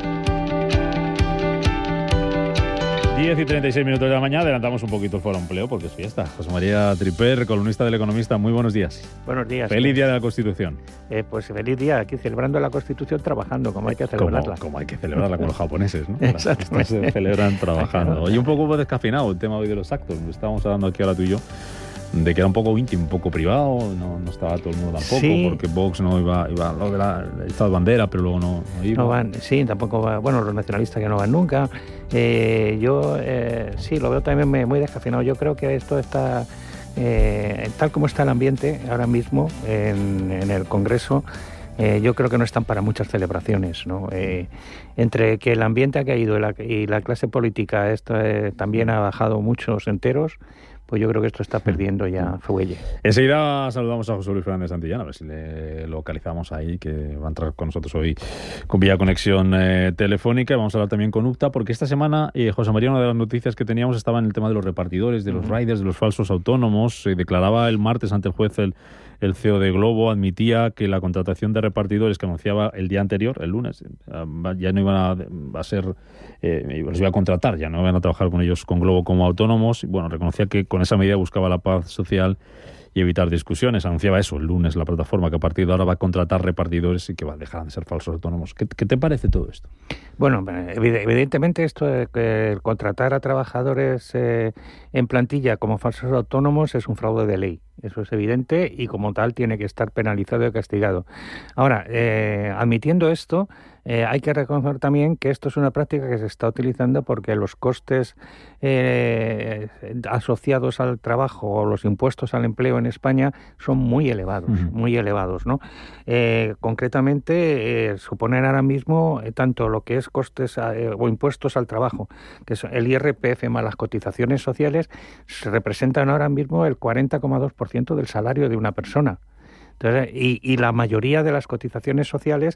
diez y treinta y seis minutos de la mañana, adelantamos un poquito el Foro Empleo porque es fiesta. José María Triper, columnista del Economista, muy buenos días. Buenos días. Feliz Día de la Constitución. Eh, pues feliz día, aquí celebrando la Constitución, trabajando, como hay que celebrarla. Como, como hay que celebrarla con los japoneses, ¿no? Exacto. Estos se celebran trabajando. Y un poco descafeinado el tema hoy de los actos. Estábamos hablando aquí ahora tú y yo de que era un poco íntimo, un poco privado, no, no estaba todo el mundo tampoco, sí. Porque Vox no iba, iba lo de la, el Estado de bandera, pero luego no, no iba. No van, sí, tampoco va, bueno, los nacionalistas que no van nunca. Eh, yo eh, sí, lo veo también muy descafeinado. Yo creo que esto está, eh, tal como está el ambiente ahora mismo en, en el Congreso, Eh, yo creo que no están para muchas celebraciones, ¿no? Eh, entre que el ambiente ha caído y la, y la clase política esto, eh, también ha bajado muchos enteros, pues yo creo que esto está perdiendo ya fuelle. Enseguida saludamos a José Luis Fernández Santillán, a ver si le localizamos ahí, que va a entrar con nosotros hoy con vía conexión eh, telefónica. Vamos a hablar también con UPTA, porque esta semana, eh, José María, una de las noticias que teníamos estaba en el tema de los repartidores, de los riders, de los falsos autónomos. Se declaraba el martes ante el juez el El C E O de Globo, admitía que la contratación de repartidores que anunciaba el día anterior, el lunes, ya no iban a, a ser, eh, los iba a contratar, ya no iban a trabajar con ellos, con Globo, como autónomos. Bueno, reconocía que con esa medida buscaba la paz social y evitar discusiones. Anunciaba eso el lunes la plataforma, que a partir de ahora va a contratar repartidores y que va a dejar de ser falsos autónomos. ¿Qué, qué te parece todo esto? Bueno, evidentemente esto de que contratar a trabajadores eh, en plantilla como falsos autónomos es un fraude de ley. Eso es evidente y como tal tiene que estar penalizado y castigado. Ahora, eh, admitiendo esto, eh, hay que reconocer también que esto es una práctica que se está utilizando porque los costes eh, asociados al trabajo o los impuestos al empleo en España son muy elevados, uh-huh. muy elevados, ¿no? Eh, concretamente, eh, suponen ahora mismo eh, tanto lo que es costes eh, o impuestos al trabajo, que es el I R P F más las cotizaciones sociales, se representan ahora mismo el cuarenta coma dos por ciento del salario de una persona. Entonces, y, y la mayoría de las cotizaciones sociales,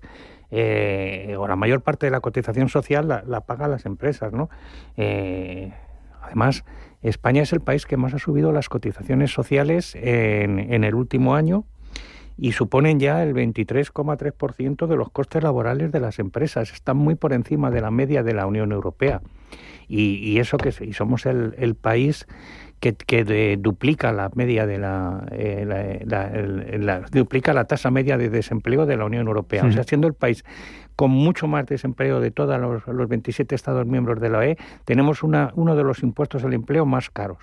eh, o la mayor parte de la cotización social la, la pagan las empresas, ¿no? Eh, además, España es el país que más ha subido las cotizaciones sociales en, en el último año y suponen ya el veintitrés coma tres por ciento de los costes laborales de las empresas. Están muy por encima de la media de la Unión Europea. Y, y eso que y somos el, el país que, que de, duplica la media de la, eh, la, la, el, la duplica la tasa media de desempleo de la Unión Europea. Sí. O sea, siendo el país con mucho más desempleo de todos los, los veintisiete Estados miembros de la U E, tenemos una, uno de los impuestos al empleo más caros.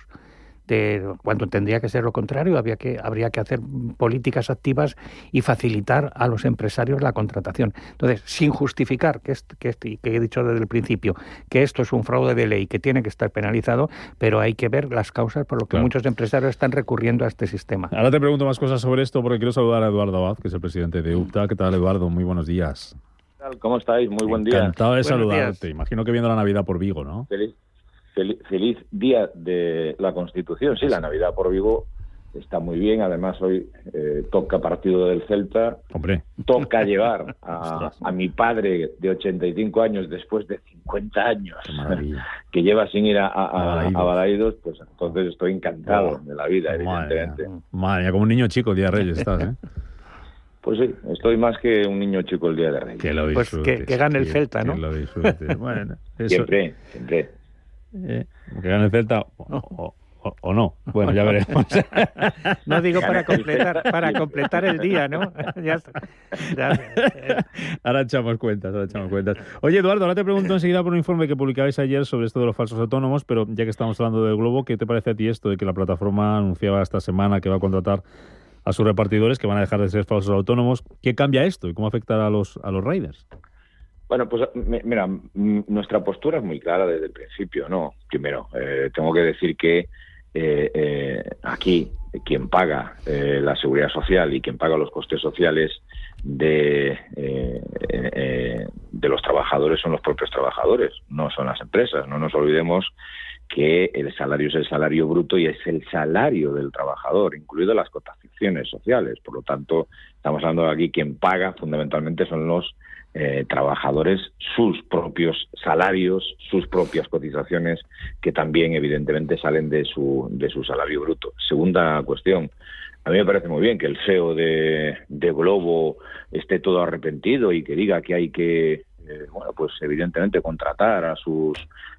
De, cuando tendría que ser lo contrario, había que, habría que hacer políticas activas y facilitar a los empresarios la contratación. Entonces, sin justificar, que, es, que, es, que he dicho desde el principio, que esto es un fraude de ley que tiene que estar penalizado, pero hay que ver las causas por lo que claro. muchos empresarios están recurriendo a este sistema. Ahora te pregunto más cosas sobre esto porque quiero saludar a Eduardo Abad, que es el presidente de U P T A. ¿Qué tal, Eduardo? Muy buenos días. ¿Cómo estáis? Muy buen día. Encantado de Buenos saludarte. días. Imagino que viendo la Navidad por Vigo, ¿no? Feliz. Feliz día de la Constitución. Sí, la Navidad por Vigo está muy bien. Además, hoy eh, toca partido del Celta. Hombre. Toca llevar a, a mi padre de ochenta y cinco años, después de cincuenta años, que lleva sin ir a, a, a, a Balaídos, pues entonces estoy encantado oh, de la vida, evidentemente. Madre mía, como un niño chico el día de Reyes estás, ¿eh? Pues sí, estoy más que un niño chico el día de Reyes. Que lo pues que, que gane el Celta, ¿no? Que lo disfrutes. Bueno, eso... Siempre, siempre. Eh, que gane el Celta o, o, o, o no. Bueno, ya veremos. No digo para completar para completar el día, ¿no? Ya, ya, eh. Ahora echamos cuentas, ahora echamos cuentas. Oye, Eduardo, ahora te pregunto enseguida por un informe que publicabais ayer sobre esto de los falsos autónomos, pero ya que estamos hablando del Globo, ¿qué te parece a ti esto de que la plataforma anunciaba esta semana que va a contratar a sus repartidores que van a dejar de ser falsos autónomos? ¿Qué cambia esto y cómo afectará a los a los riders? Bueno, pues mira, nuestra postura es muy clara desde el principio, ¿no? Primero, eh, tengo que decir que eh, eh, aquí quien paga eh, la seguridad social y quien paga los costes sociales de, eh, eh, de los trabajadores son los propios trabajadores, no son las empresas. No nos olvidemos que el salario es el salario bruto y es el salario del trabajador, incluido las cotizaciones sociales. Por lo tanto, estamos hablando de aquí, quien paga fundamentalmente son los Eh, trabajadores, sus propios salarios, sus propias cotizaciones, que también evidentemente salen de su de su salario bruto. Segunda cuestión, a mí me parece muy bien que el C E O de, de Globo esté todo arrepentido y que diga que hay que, eh, bueno, pues evidentemente contratar a sus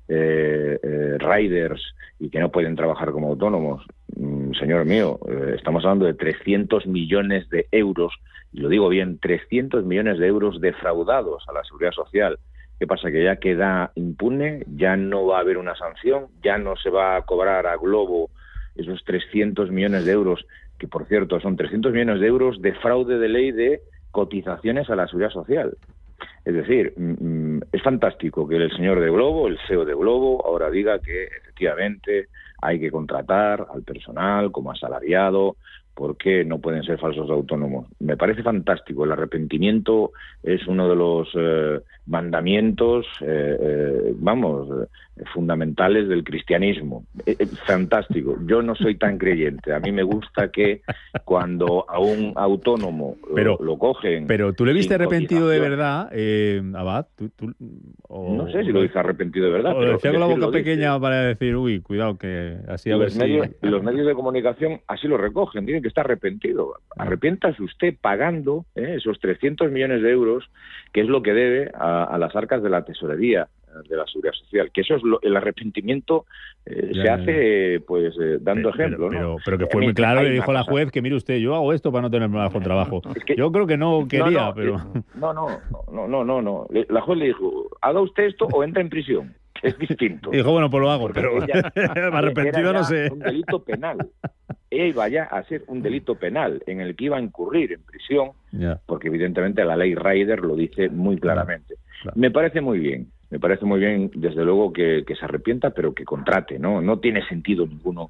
eh, eh, riders y que no pueden trabajar como autónomos. Mm, señor mío, eh, estamos hablando de trescientos millones de euros, y lo digo bien, trescientos millones de euros defraudados a la Seguridad Social. ¿Qué pasa? Que ya queda impune, ya no va a haber una sanción, ya no se va a cobrar a Globo esos trescientos millones de euros, que por cierto son trescientos millones de euros de fraude de ley de cotizaciones a la Seguridad Social. Es decir, mm, es fantástico que el señor de Globo, el C E O de Globo, ahora diga que efectivamente hay que contratar al personal como asalariado, porque no pueden ser falsos autónomos. Me parece fantástico. El arrepentimiento es uno de los eh, mandamientos, eh, eh, vamos, eh, fundamentales del cristianismo. Eh, eh, fantástico. Yo no soy tan creyente. A mí me gusta que cuando a un autónomo pero, lo, lo cogen... Pero tú le viste arrepentido de verdad, eh, Abad. ¿Tú, tú, o, no sé si lo dice arrepentido de verdad. O pero decía con la boca pequeña dice. Para decir, uy, cuidado, que así a y ver los si... Medios, los medios de comunicación así lo recogen. Dicen que está arrepentido. Arrepiéntase usted pagando eh, esos trescientos millones de euros, que es lo que debe a, a las arcas de la tesorería de la Seguridad Social. Que eso es lo, el arrepentimiento eh, ya, se hace eh, pues eh, dando pero, ejemplo, pero, ¿no? Pero, pero que fue muy claro, le dijo la juez que mire usted, yo hago esto para no tener problemas con trabajo. Es que, yo creo que no quería, no, no, pero... No, no, no, no, no, no. La juez le dijo, haga usted esto o entra en prisión. Es distinto. Dijo, bueno, pues lo hago, porque pero ella, arrepentido no sé. Un delito penal. Ella iba ya a ser un delito penal en el que iba a incurrir en prisión, yeah. porque evidentemente la ley Rider lo dice muy claramente. Claro. Me parece muy bien, me parece muy bien, desde luego, que, que se arrepienta, pero que contrate, ¿no? No tiene sentido ninguno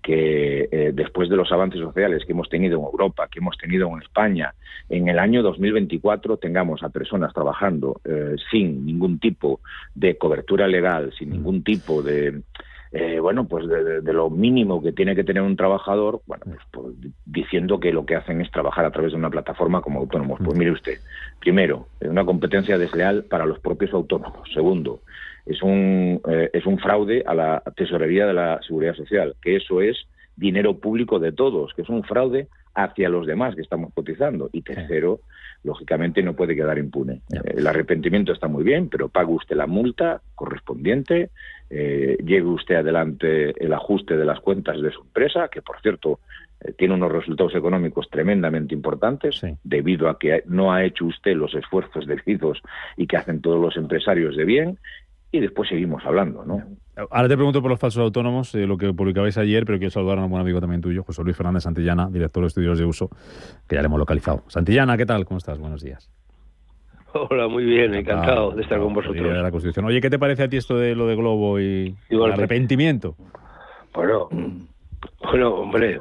que eh, después de los avances sociales que hemos tenido en Europa, que hemos tenido en España, en el año dos mil veinticuatro tengamos a personas trabajando eh, sin ningún tipo de cobertura legal, sin ningún tipo de... Eh, bueno, pues de, de, de lo mínimo que tiene que tener un trabajador, bueno, pues, pues diciendo que lo que hacen es trabajar a través de una plataforma como autónomos. Pues mire usted, primero, una competencia desleal para los propios autónomos. Segundo, es un eh, es un fraude a la tesorería de la Seguridad Social, que eso es dinero público de todos, que es un fraude hacia los demás que estamos cotizando. Y tercero, lógicamente no puede quedar impune. Eh, el arrepentimiento está muy bien, pero pague usted la multa correspondiente, eh, lleve usted adelante el ajuste de las cuentas de su empresa, que por cierto eh, tiene unos resultados económicos tremendamente importantes, sí. debido a que no ha hecho usted los esfuerzos debidos y que hacen todos los empresarios de bien, y después seguimos hablando, ¿no? Ahora te pregunto por los falsos autónomos, eh, lo que publicabais ayer, pero quiero saludar a un buen amigo también tuyo, José Luis Fernández Santillana, director de estudios de uso, que ya le hemos localizado. Santillana, ¿qué tal? ¿Cómo estás? Buenos días. Hola, muy bien, encantado, encantado de estar con vosotros. De la Constitución. Oye, ¿qué te parece a ti esto de lo de Globo y el arrepentimiento? Bueno, bueno, hombre,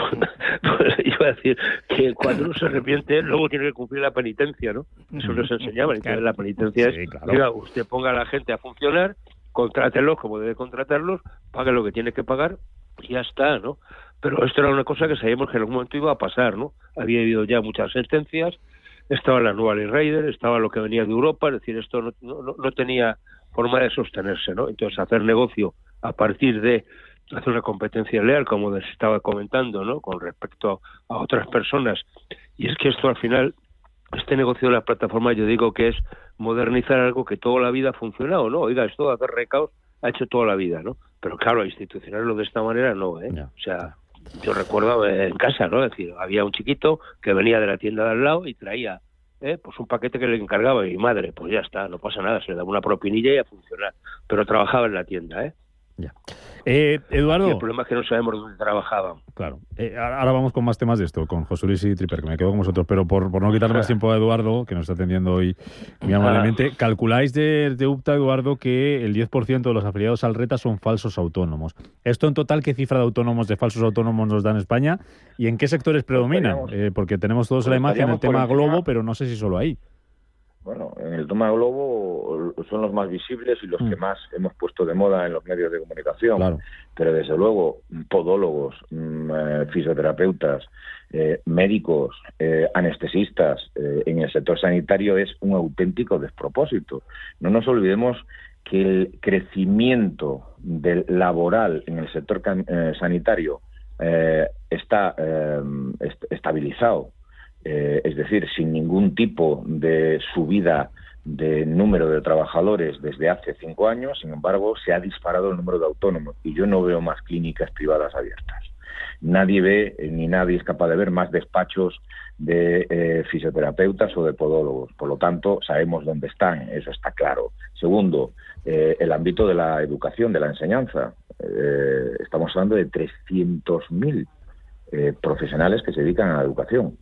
iba a decir que cuando uno se arrepiente, luego tiene que cumplir la penitencia, ¿no? Eso nos enseñaban. Entonces, la penitencia es, sí, claro. Mira, usted ponga a la gente a funcionar, contrátelos como debe contratarlos, pague lo que tiene que pagar y ya está, ¿no? Pero esto era una cosa que sabíamos que en algún momento iba a pasar, ¿no? Había habido ya muchas sentencias, estaba la nueva Ley Rider, estaba lo que venía de Europa, es decir, esto no, no, no tenía forma de sostenerse, ¿no? Entonces, hacer negocio a partir de hacer una competencia leal, como les estaba comentando, ¿no? Con respecto a, a otras personas. Y es que esto al final, este negocio de la plataforma, yo digo que es modernizar algo que toda la vida ha funcionado, ¿no? Oiga, esto de hacer recaos ha hecho toda la vida, ¿no? Pero claro, a institucionarlo de esta manera no, ¿eh? Yeah. O sea, yo recuerdo en casa, ¿no? Es decir, había un chiquito que venía de la tienda de al lado y traía ¿eh? pues un paquete que le encargaba mi madre. Pues ya está, no pasa nada, se le daba una propinilla y a funcionar. Pero trabajaba en la tienda, ¿eh? Ya. Eh, Eduardo. Y el problema es que no sabemos dónde trabajaban. Claro. Eh, ahora vamos con más temas de esto, con José Luis y Tripper, que me quedo con vosotros, pero por, por no quitar más tiempo a Eduardo, que nos está atendiendo hoy muy amablemente, ah. calculáis de, de UPTA, Eduardo, que el diez por ciento de los afiliados al RETA son falsos autónomos. ¿Esto en total qué cifra de autónomos, de falsos autónomos nos da en España? ¿Y en qué sectores predominan? Eh, porque tenemos todos la imagen, el tema Globo, pero no sé si solo ahí. Bueno, en el tema Globo son los más visibles y los mm. que más hemos puesto de moda en los medios de comunicación. Claro. Pero desde luego, podólogos, eh, fisioterapeutas, eh, médicos, eh, anestesistas, eh, en el sector sanitario es un auténtico despropósito. No nos olvidemos que el crecimiento del laboral en el sector can- eh, sanitario eh, está eh, est- estabilizado. Eh, es decir, sin ningún tipo de subida de número de trabajadores desde hace cinco años, sin embargo, se ha disparado el número de autónomos y yo no veo más clínicas privadas abiertas. Nadie ve, eh, ni nadie es capaz de ver más despachos de eh, fisioterapeutas o de podólogos. Por lo tanto, sabemos dónde están, eso está claro. Segundo, eh, el ámbito de la educación, de la enseñanza. Eh, estamos hablando de trescientos mil eh, profesionales que se dedican a la educación.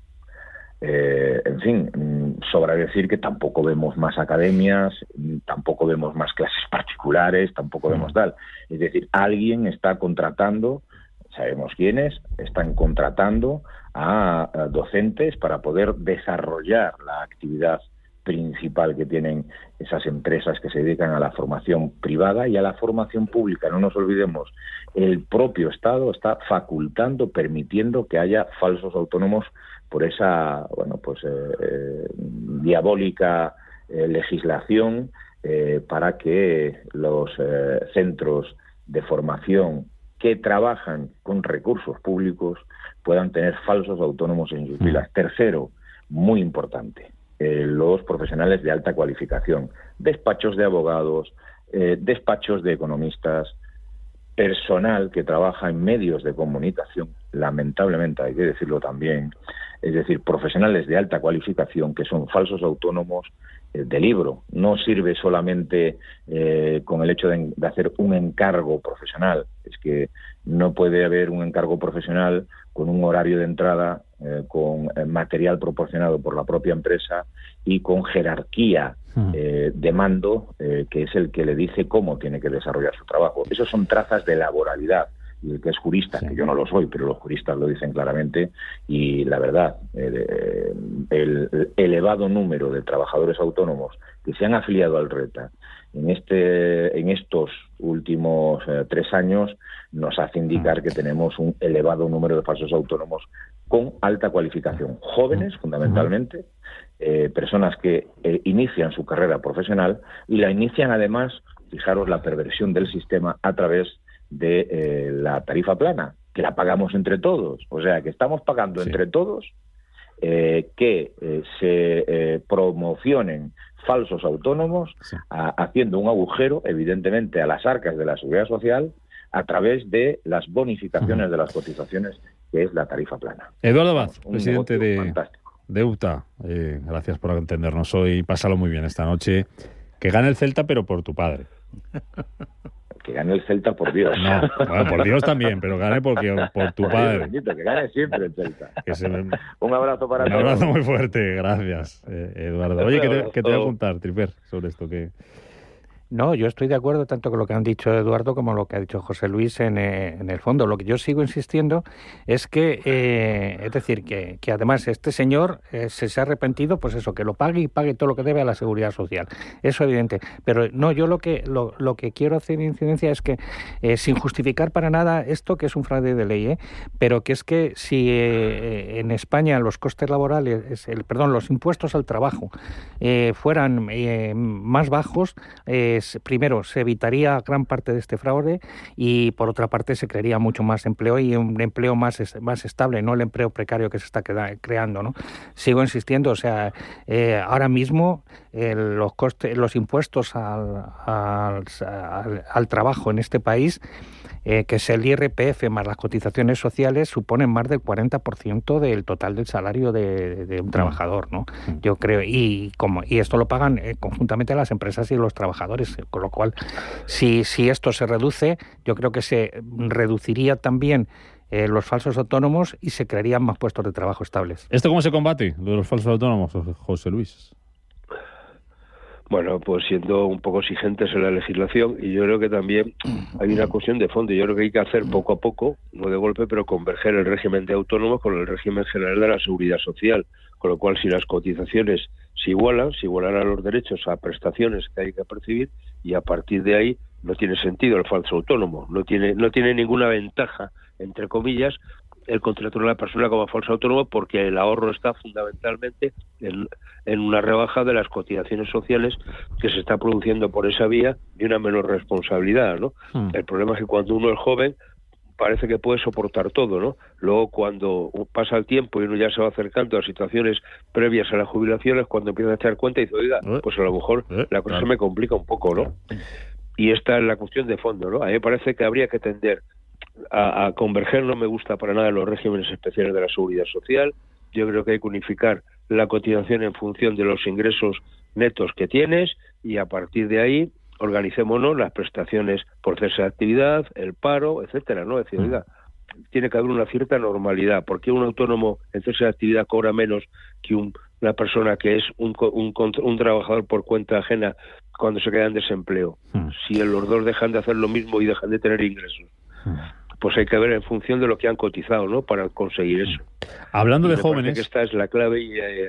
Eh, en fin, sobra decir que tampoco vemos más academias, tampoco vemos más clases particulares, tampoco vemos tal. Es decir, alguien está contratando, sabemos quiénes, están contratando a, a docentes para poder desarrollar la actividad principal que tienen esas empresas que se dedican a la formación privada y a la formación pública. No nos olvidemos, el propio Estado está facultando, permitiendo que haya falsos autónomos por esa, bueno, pues eh, eh, diabólica eh, legislación eh, para que los eh, centros de formación que trabajan con recursos públicos puedan tener falsos autónomos en sus filas. Tercero, muy importante, eh, los profesionales de alta cualificación, despachos de abogados, eh, despachos de economistas, personal que trabaja en medios de comunicación, lamentablemente hay que decirlo también, es decir, profesionales de alta cualificación que son falsos autónomos eh, de libro. No sirve solamente eh, con el hecho de, de hacer un encargo profesional, es que no puede haber un encargo profesional con un horario de entrada, eh, con eh, material proporcionado por la propia empresa y con jerarquía eh, de mando, eh, que es el que le dice cómo tiene que desarrollar su trabajo. Esos son trazas de laboralidad. Y el que es jurista, sí. que yo no lo soy, pero los juristas lo dicen claramente, y la verdad, eh, el, el elevado número de trabajadores autónomos que se han afiliado al RETA en este en estos últimos eh, tres años nos hace indicar que tenemos un elevado número de falsos autónomos con alta cualificación, jóvenes fundamentalmente, eh, personas que eh, inician su carrera profesional y la inician además, fijaros la perversión del sistema, a través de eh, la tarifa plana, que la pagamos entre todos. O sea, que estamos pagando sí. entre todos eh, que eh, se eh, promocionen falsos autónomos, sí. a, haciendo un agujero, evidentemente, a las arcas de la Seguridad Social a través de las bonificaciones uh-huh. de las cotizaciones, que es la tarifa plana. Eduardo Abad, presidente de, de U T A, eh, gracias por atendernos hoy. Pásalo muy bien esta noche. Que gane el Celta, pero por tu padre. Que gane el Celta, por Dios. No, bueno, por Dios también, pero gane porque, por tu padre. Bendito, que gane siempre el Celta. Que se me... Un abrazo para Un todos. Un abrazo muy fuerte, gracias, eh, Eduardo. Oye, ¿qué te, qué te voy a contar, Triper, sobre esto? que No, yo estoy de acuerdo tanto con lo que han dicho Eduardo como lo que ha dicho José Luis en, eh, en el fondo. Lo que yo sigo insistiendo es que, eh, es decir, que, que además este señor eh, se, se ha arrepentido, pues eso, que lo pague y pague todo lo que debe a la Seguridad Social. Eso es evidente. Pero no, yo lo que lo, lo que quiero hacer incidencia es que, eh, sin justificar para nada esto, que es un fraude de ley, ¿eh? pero que es que si eh, en España los costes laborales, el, perdón, los impuestos al trabajo eh, fueran eh, más bajos, eh, primero, se evitaría gran parte de este fraude y, por otra parte, se crearía mucho más empleo y un empleo más, más estable, no el empleo precario que se está creando, ¿no? Sigo insistiendo, o sea, eh, ahora mismo eh, los costes, los impuestos al, al, al, al trabajo en este país, eh, que es el I R P F más las cotizaciones sociales, suponen más del cuarenta por ciento del total del salario de, de un trabajador, ¿no? Yo creo, y como y esto lo pagan eh, conjuntamente las empresas y los trabajadores, con lo cual, si, si esto se reduce, yo creo que se reduciría también eh, los falsos autónomos y se crearían más puestos de trabajo estables. ¿Esto cómo se combate, lo de los falsos autónomos, José Luis? Bueno, pues siendo un poco exigentes en la legislación, y yo creo que también hay una cuestión de fondo. Yo creo que hay que hacer poco a poco, no de golpe, pero converger el régimen de autónomos con el régimen general de la Seguridad Social, con lo cual si las cotizaciones se igualan, se igualarán los derechos a prestaciones que hay que percibir, y a partir de ahí no tiene sentido el falso autónomo, no tiene no tiene ninguna ventaja, entre comillas, el contrato de la persona como falso autónomo, porque el ahorro está fundamentalmente en, en una rebaja de las cotizaciones sociales que se está produciendo por esa vía y una menor responsabilidad, ¿no? Hmm. El problema es que cuando uno es joven parece que puede soportar todo, ¿no? Luego, cuando pasa el tiempo y uno ya se va acercando a situaciones previas a la jubilación, es cuando empieza a echar cuenta y dice, oiga, pues a lo mejor la cosa se me complica un poco, ¿no? Y esta es la cuestión de fondo, ¿no? A mí me parece que habría que tender a, a converger, no me gusta para nada los regímenes especiales de la Seguridad Social. Yo creo que hay que unificar la cotización en función de los ingresos netos que tienes, y a partir de ahí organicémonos las prestaciones por cese de actividad, el paro, etcétera, ¿no? Es decir, oiga, tiene que haber una cierta normalidad. ¿Por qué un autónomo en cese de actividad cobra menos que un, una persona que es un, un, un trabajador por cuenta ajena cuando se queda en desempleo? Hmm. Si los dos dejan de hacer lo mismo y dejan de tener ingresos, hmm. pues hay que ver en función de lo que han cotizado, ¿no? Para conseguir eso. Hablando y de me jóvenes, que esta es la clave y eh,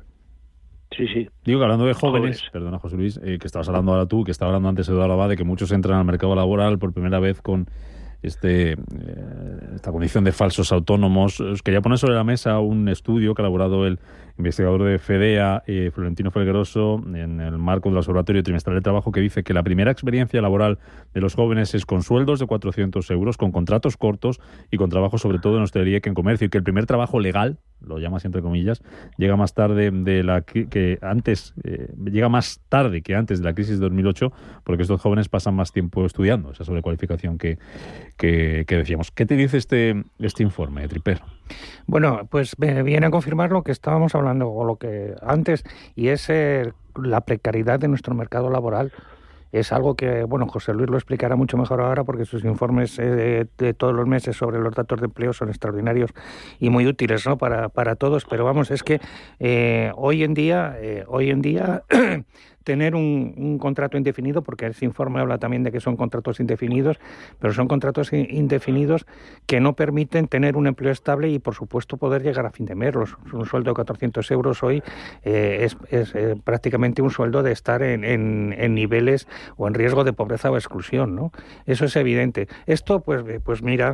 sí, sí. Digo que hablando de jóvenes, jóvenes. perdona José Luis, eh, que estabas hablando ahora tú, que estaba hablando antes Eduardo Abad, de que muchos entran al mercado laboral por primera vez con este eh, esta condición de falsos autónomos. Os quería poner sobre la mesa un estudio que ha elaborado el investigador de FEDEA, eh, Florentino Felgueroso, en el marco del Observatorio Trimestral de Trabajo, que dice que la primera experiencia laboral de los jóvenes es con sueldos de cuatrocientos euros, con contratos cortos y con trabajo sobre todo en hostelería que en comercio, y que el primer trabajo legal, lo llamas entre comillas, llega más tarde de la que antes eh, llega más tarde que antes de la crisis de dos mil ocho, porque estos jóvenes pasan más tiempo estudiando, esa sobrecualificación que, que, que decíamos. ¿Qué te dice este este informe, Triper? Bueno, pues viene a confirmar lo que estábamos hablando o lo que antes, y es eh, la precariedad de nuestro mercado laboral. Es algo que, bueno, José Luis lo explicará mucho mejor ahora, porque sus informes eh, de todos los meses sobre los datos de empleo son extraordinarios y muy útiles, ¿no? Para, para todos. Pero vamos, es que eh, hoy en día, eh, hoy en día tener un, un contrato indefinido, porque ese informe habla también de que son contratos indefinidos, pero son contratos indefinidos que no permiten tener un empleo estable y, por supuesto, poder llegar a fin de mes. Los, un sueldo de cuatrocientos euros hoy eh, es, es eh, prácticamente un sueldo de estar en, en, en niveles o en riesgo de pobreza o exclusión, ¿no? Eso es evidente. Esto, pues, pues mira,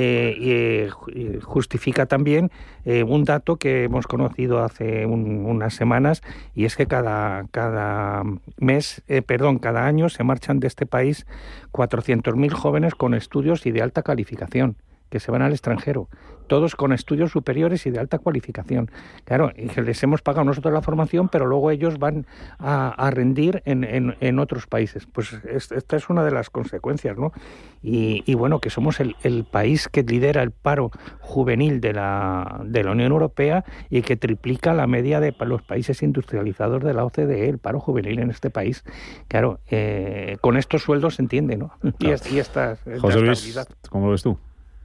eh, eh, justifica también eh, un dato que hemos conocido hace un, unas semanas, y es que cada cada mes, eh, perdón, cada año se marchan de este país cuatrocientos mil jóvenes con estudios y de alta calificación. que se van al extranjero, todos con estudios superiores y de alta cualificación. Claro, y que les hemos pagado nosotros la formación, pero luego ellos van a, a rendir en, en, en otros países. Pues es, esta es una de las consecuencias, ¿no? Y, y bueno, que somos el, el país que lidera el paro juvenil de la, de la Unión Europea y que triplica la media de los países industrializados de la O C D E, el paro juvenil en este país. Claro, eh, con estos sueldos se entiende, ¿no? Claro. Y, y esta, esta José Luis, ¿cómo lo ves tú?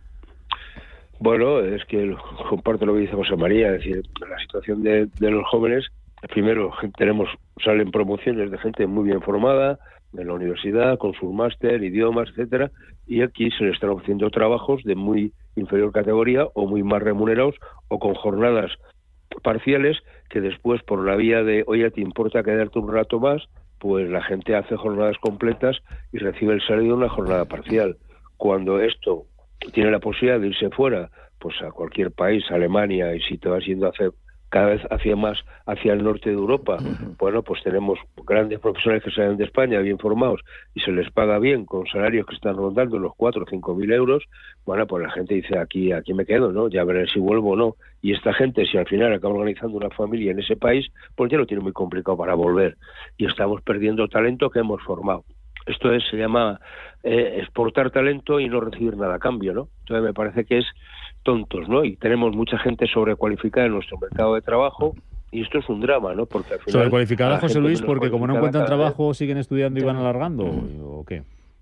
Bueno, es que comparto lo que dice José María, es decir, la situación de, de los jóvenes, primero tenemos, salen promociones de gente muy bien formada, en la universidad, con su máster, idiomas, etcétera, y aquí se les están ofreciendo trabajos de muy inferior categoría o muy más remunerados o con jornadas parciales que después por la vía de, oye, ¿te importa quedarte un rato más? Pues la gente hace jornadas completas y recibe el salario de una jornada parcial. Cuando esto tiene la posibilidad de irse fuera, pues a cualquier país, Alemania, y si te vas yendo a hacer cada vez hacia más hacia el norte de Europa, uh-huh. bueno, pues tenemos grandes profesionales que salen de España bien formados y se les paga bien con salarios que están rondando los cuatro o cinco mil euros. Bueno, pues la gente dice, aquí aquí me quedo, ¿no? Ya veré si vuelvo o no. Y esta gente, si al final acaba organizando una familia en ese país, pues ya lo tiene muy complicado para volver. Y estamos perdiendo talento que hemos formado. Esto es, se llama eh, exportar talento y no recibir nada a cambio, ¿no? Entonces me parece que es tontos, ¿no? Y tenemos mucha gente sobrecualificada en nuestro mercado de trabajo y esto es un drama, ¿no? Porque al final sobrecualificada, José Luis, porque como no encuentran trabajo, vez... siguen estudiando y van alargando, ¿o qué?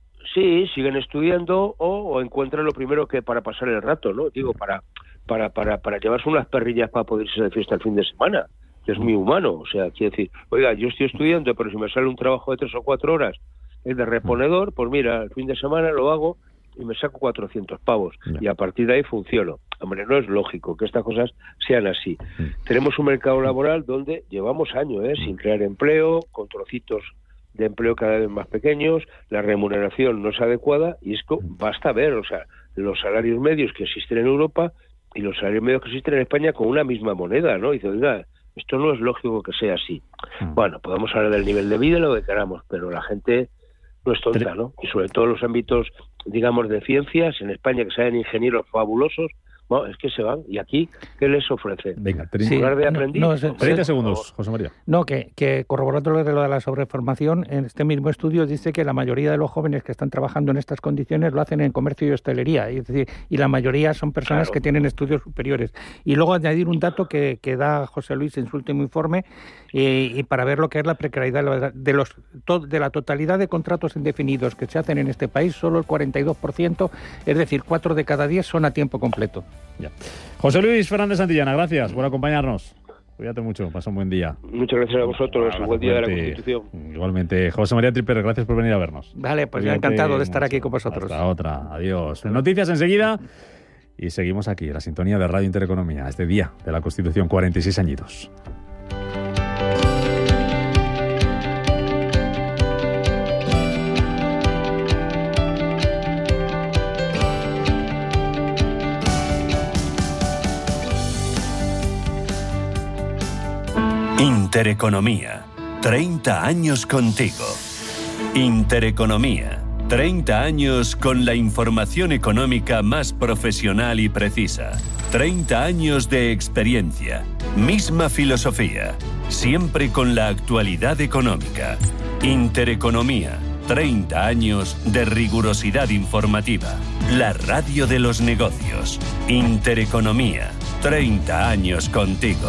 Sí, siguen estudiando o, o encuentran lo primero que para pasar el rato, ¿no? Digo, para para para para llevarse unas perrillas para poder irse de fiesta el fin de semana, que es muy humano. O sea, quiero decir, oiga, yo estoy estudiando, pero si me sale un trabajo de tres o cuatro horas es de reponedor, pues mira, el fin de semana lo hago y me saco cuatrocientos pavos yeah. y a partir de ahí funciono. Hombre, no es lógico que estas cosas sean así. Mm. Tenemos un mercado laboral donde llevamos años ¿eh? sin crear empleo, con trocitos de empleo cada vez más pequeños, la remuneración no es adecuada y esto basta ver, o sea, los salarios medios que existen en Europa y los salarios medios que existen en España con una misma moneda, ¿no? Y dice, oiga, esto no es lógico que sea así. Mm. Bueno, podemos hablar del nivel de vida y lo que queramos, pero la gente no es tonta, ¿no? Y sobre todo los ámbitos, digamos, de ciencias, en España que salen ingenieros fabulosos, bueno, es que se van. ¿Y aquí qué les ofrece? Venga, sí, de aprendiz. No, no, treinta segundos, José María. No, que, que corroborando lo de lo de la sobreformación, en este mismo estudio dice que la mayoría de los jóvenes que están trabajando en estas condiciones lo hacen en comercio y hostelería, es decir, y la mayoría son personas claro. que tienen estudios superiores. Y luego añadir un dato que, que da José Luis en su último informe, y, y para ver lo que es la precariedad de los de la totalidad de contratos indefinidos que se hacen en este país, solo el cuarenta y dos por ciento, es decir, cuatro de cada diez son a tiempo completo. Ya. José Luis Fernández Santillana, gracias por acompañarnos. Cuídate mucho, pasa un buen día. Muchas gracias a vosotros, un buen día de la Constitución. Igualmente, José María Tripper, gracias por venir a vernos. Vale, pues ya encantado de estar mucho. aquí con vosotros. Hasta otra, adiós. Noticias enseguida y seguimos aquí, en la sintonía de Radio Intereconomía, este día de la Constitución, cuarenta y seis añitos. Intereconomía, treinta años contigo. Intereconomía, treinta años con la información económica más profesional y precisa. treinta años de experiencia, misma filosofía, siempre con la actualidad económica. Intereconomía, treinta años de rigurosidad informativa. La radio de los negocios. Intereconomía, treinta años contigo.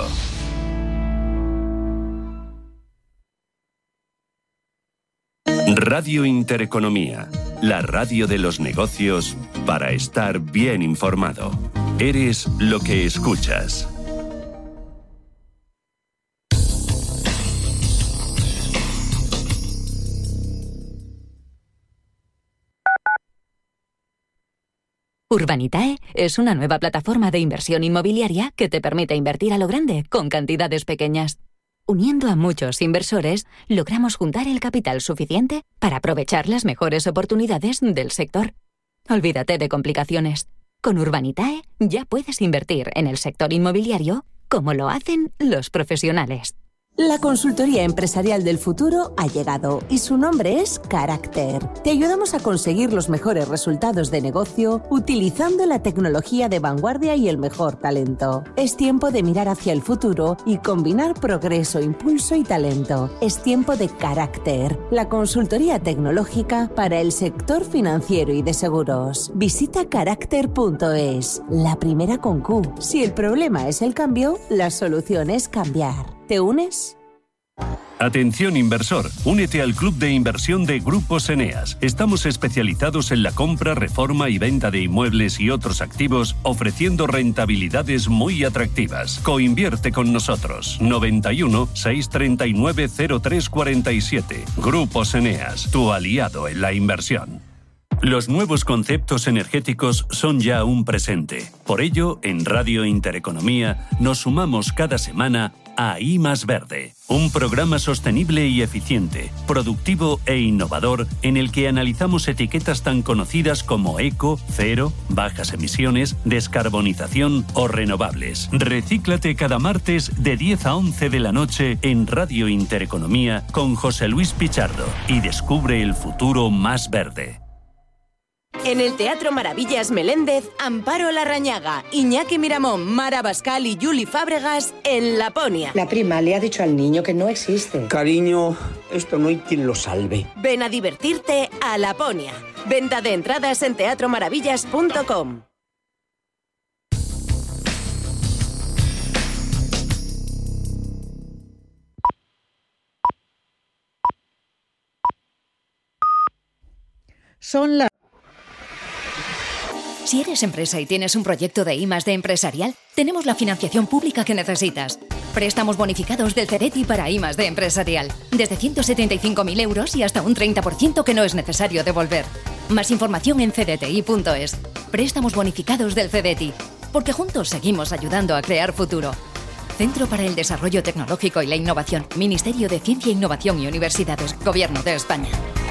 Radio Intereconomía, la radio de los negocios para estar bien informado. Eres lo que escuchas. Urbanitae es una nueva plataforma de inversión inmobiliaria que te permite invertir a lo grande con cantidades pequeñas. Uniendo a muchos inversores, logramos juntar el capital suficiente para aprovechar las mejores oportunidades del sector. Olvídate de complicaciones. Con Urbanitae ya puedes invertir en el sector inmobiliario como lo hacen los profesionales. La consultoría empresarial del futuro ha llegado y su nombre es Carácter. Te ayudamos a conseguir los mejores resultados de negocio utilizando la tecnología de vanguardia y el mejor talento. Es tiempo de mirar hacia el futuro y combinar progreso, impulso y talento. Es tiempo de Carácter, la consultoría tecnológica para el sector financiero y de seguros. Visita carácter punto es, la primera con Q. Si el problema es el cambio, la solución es cambiar. ¿Te unes? Atención inversor, únete al club de inversión de Grupos Eneas. Estamos especializados en la compra, reforma y venta de inmuebles y otros activos, ofreciendo rentabilidades muy atractivas. Coinvierte con nosotros. noventa y uno, seiscientos treinta y nueve, cero tres cuarenta y siete. Grupos Eneas, tu aliado en la inversión. Los nuevos conceptos energéticos son ya un presente. Por ello, en Radio Intereconomía nos sumamos cada semana a I más Verde, un programa sostenible y eficiente, productivo e innovador en el que analizamos etiquetas tan conocidas como eco, cero, bajas emisiones, descarbonización o renovables. Recíclate cada martes de diez a once de la noche en Radio Intereconomía con José Luis Pichardo y descubre el futuro más verde. En el Teatro Maravillas Meléndez, Amparo Larrañaga, Iñaki Miramón, Mara Bascal y Juli Fábregas en Laponia. La prima le ha dicho al niño que no existe. Cariño, esto no hay quien lo salve. Ven a divertirte a Laponia. Venta de entradas en teatro maravillas punto com. Son las... Si eres empresa y tienes un proyecto de I más D empresarial, tenemos la financiación pública que necesitas. Préstamos bonificados del CEDETI para I más D empresarial. Desde ciento setenta y cinco mil euros y hasta un treinta por ciento que no es necesario devolver. Más información en c d t i punto es. Préstamos bonificados del CEDETI. Porque juntos seguimos ayudando a crear futuro. Centro para el Desarrollo Tecnológico y la Innovación. Ministerio de Ciencia, Innovación y Universidades. Gobierno de España.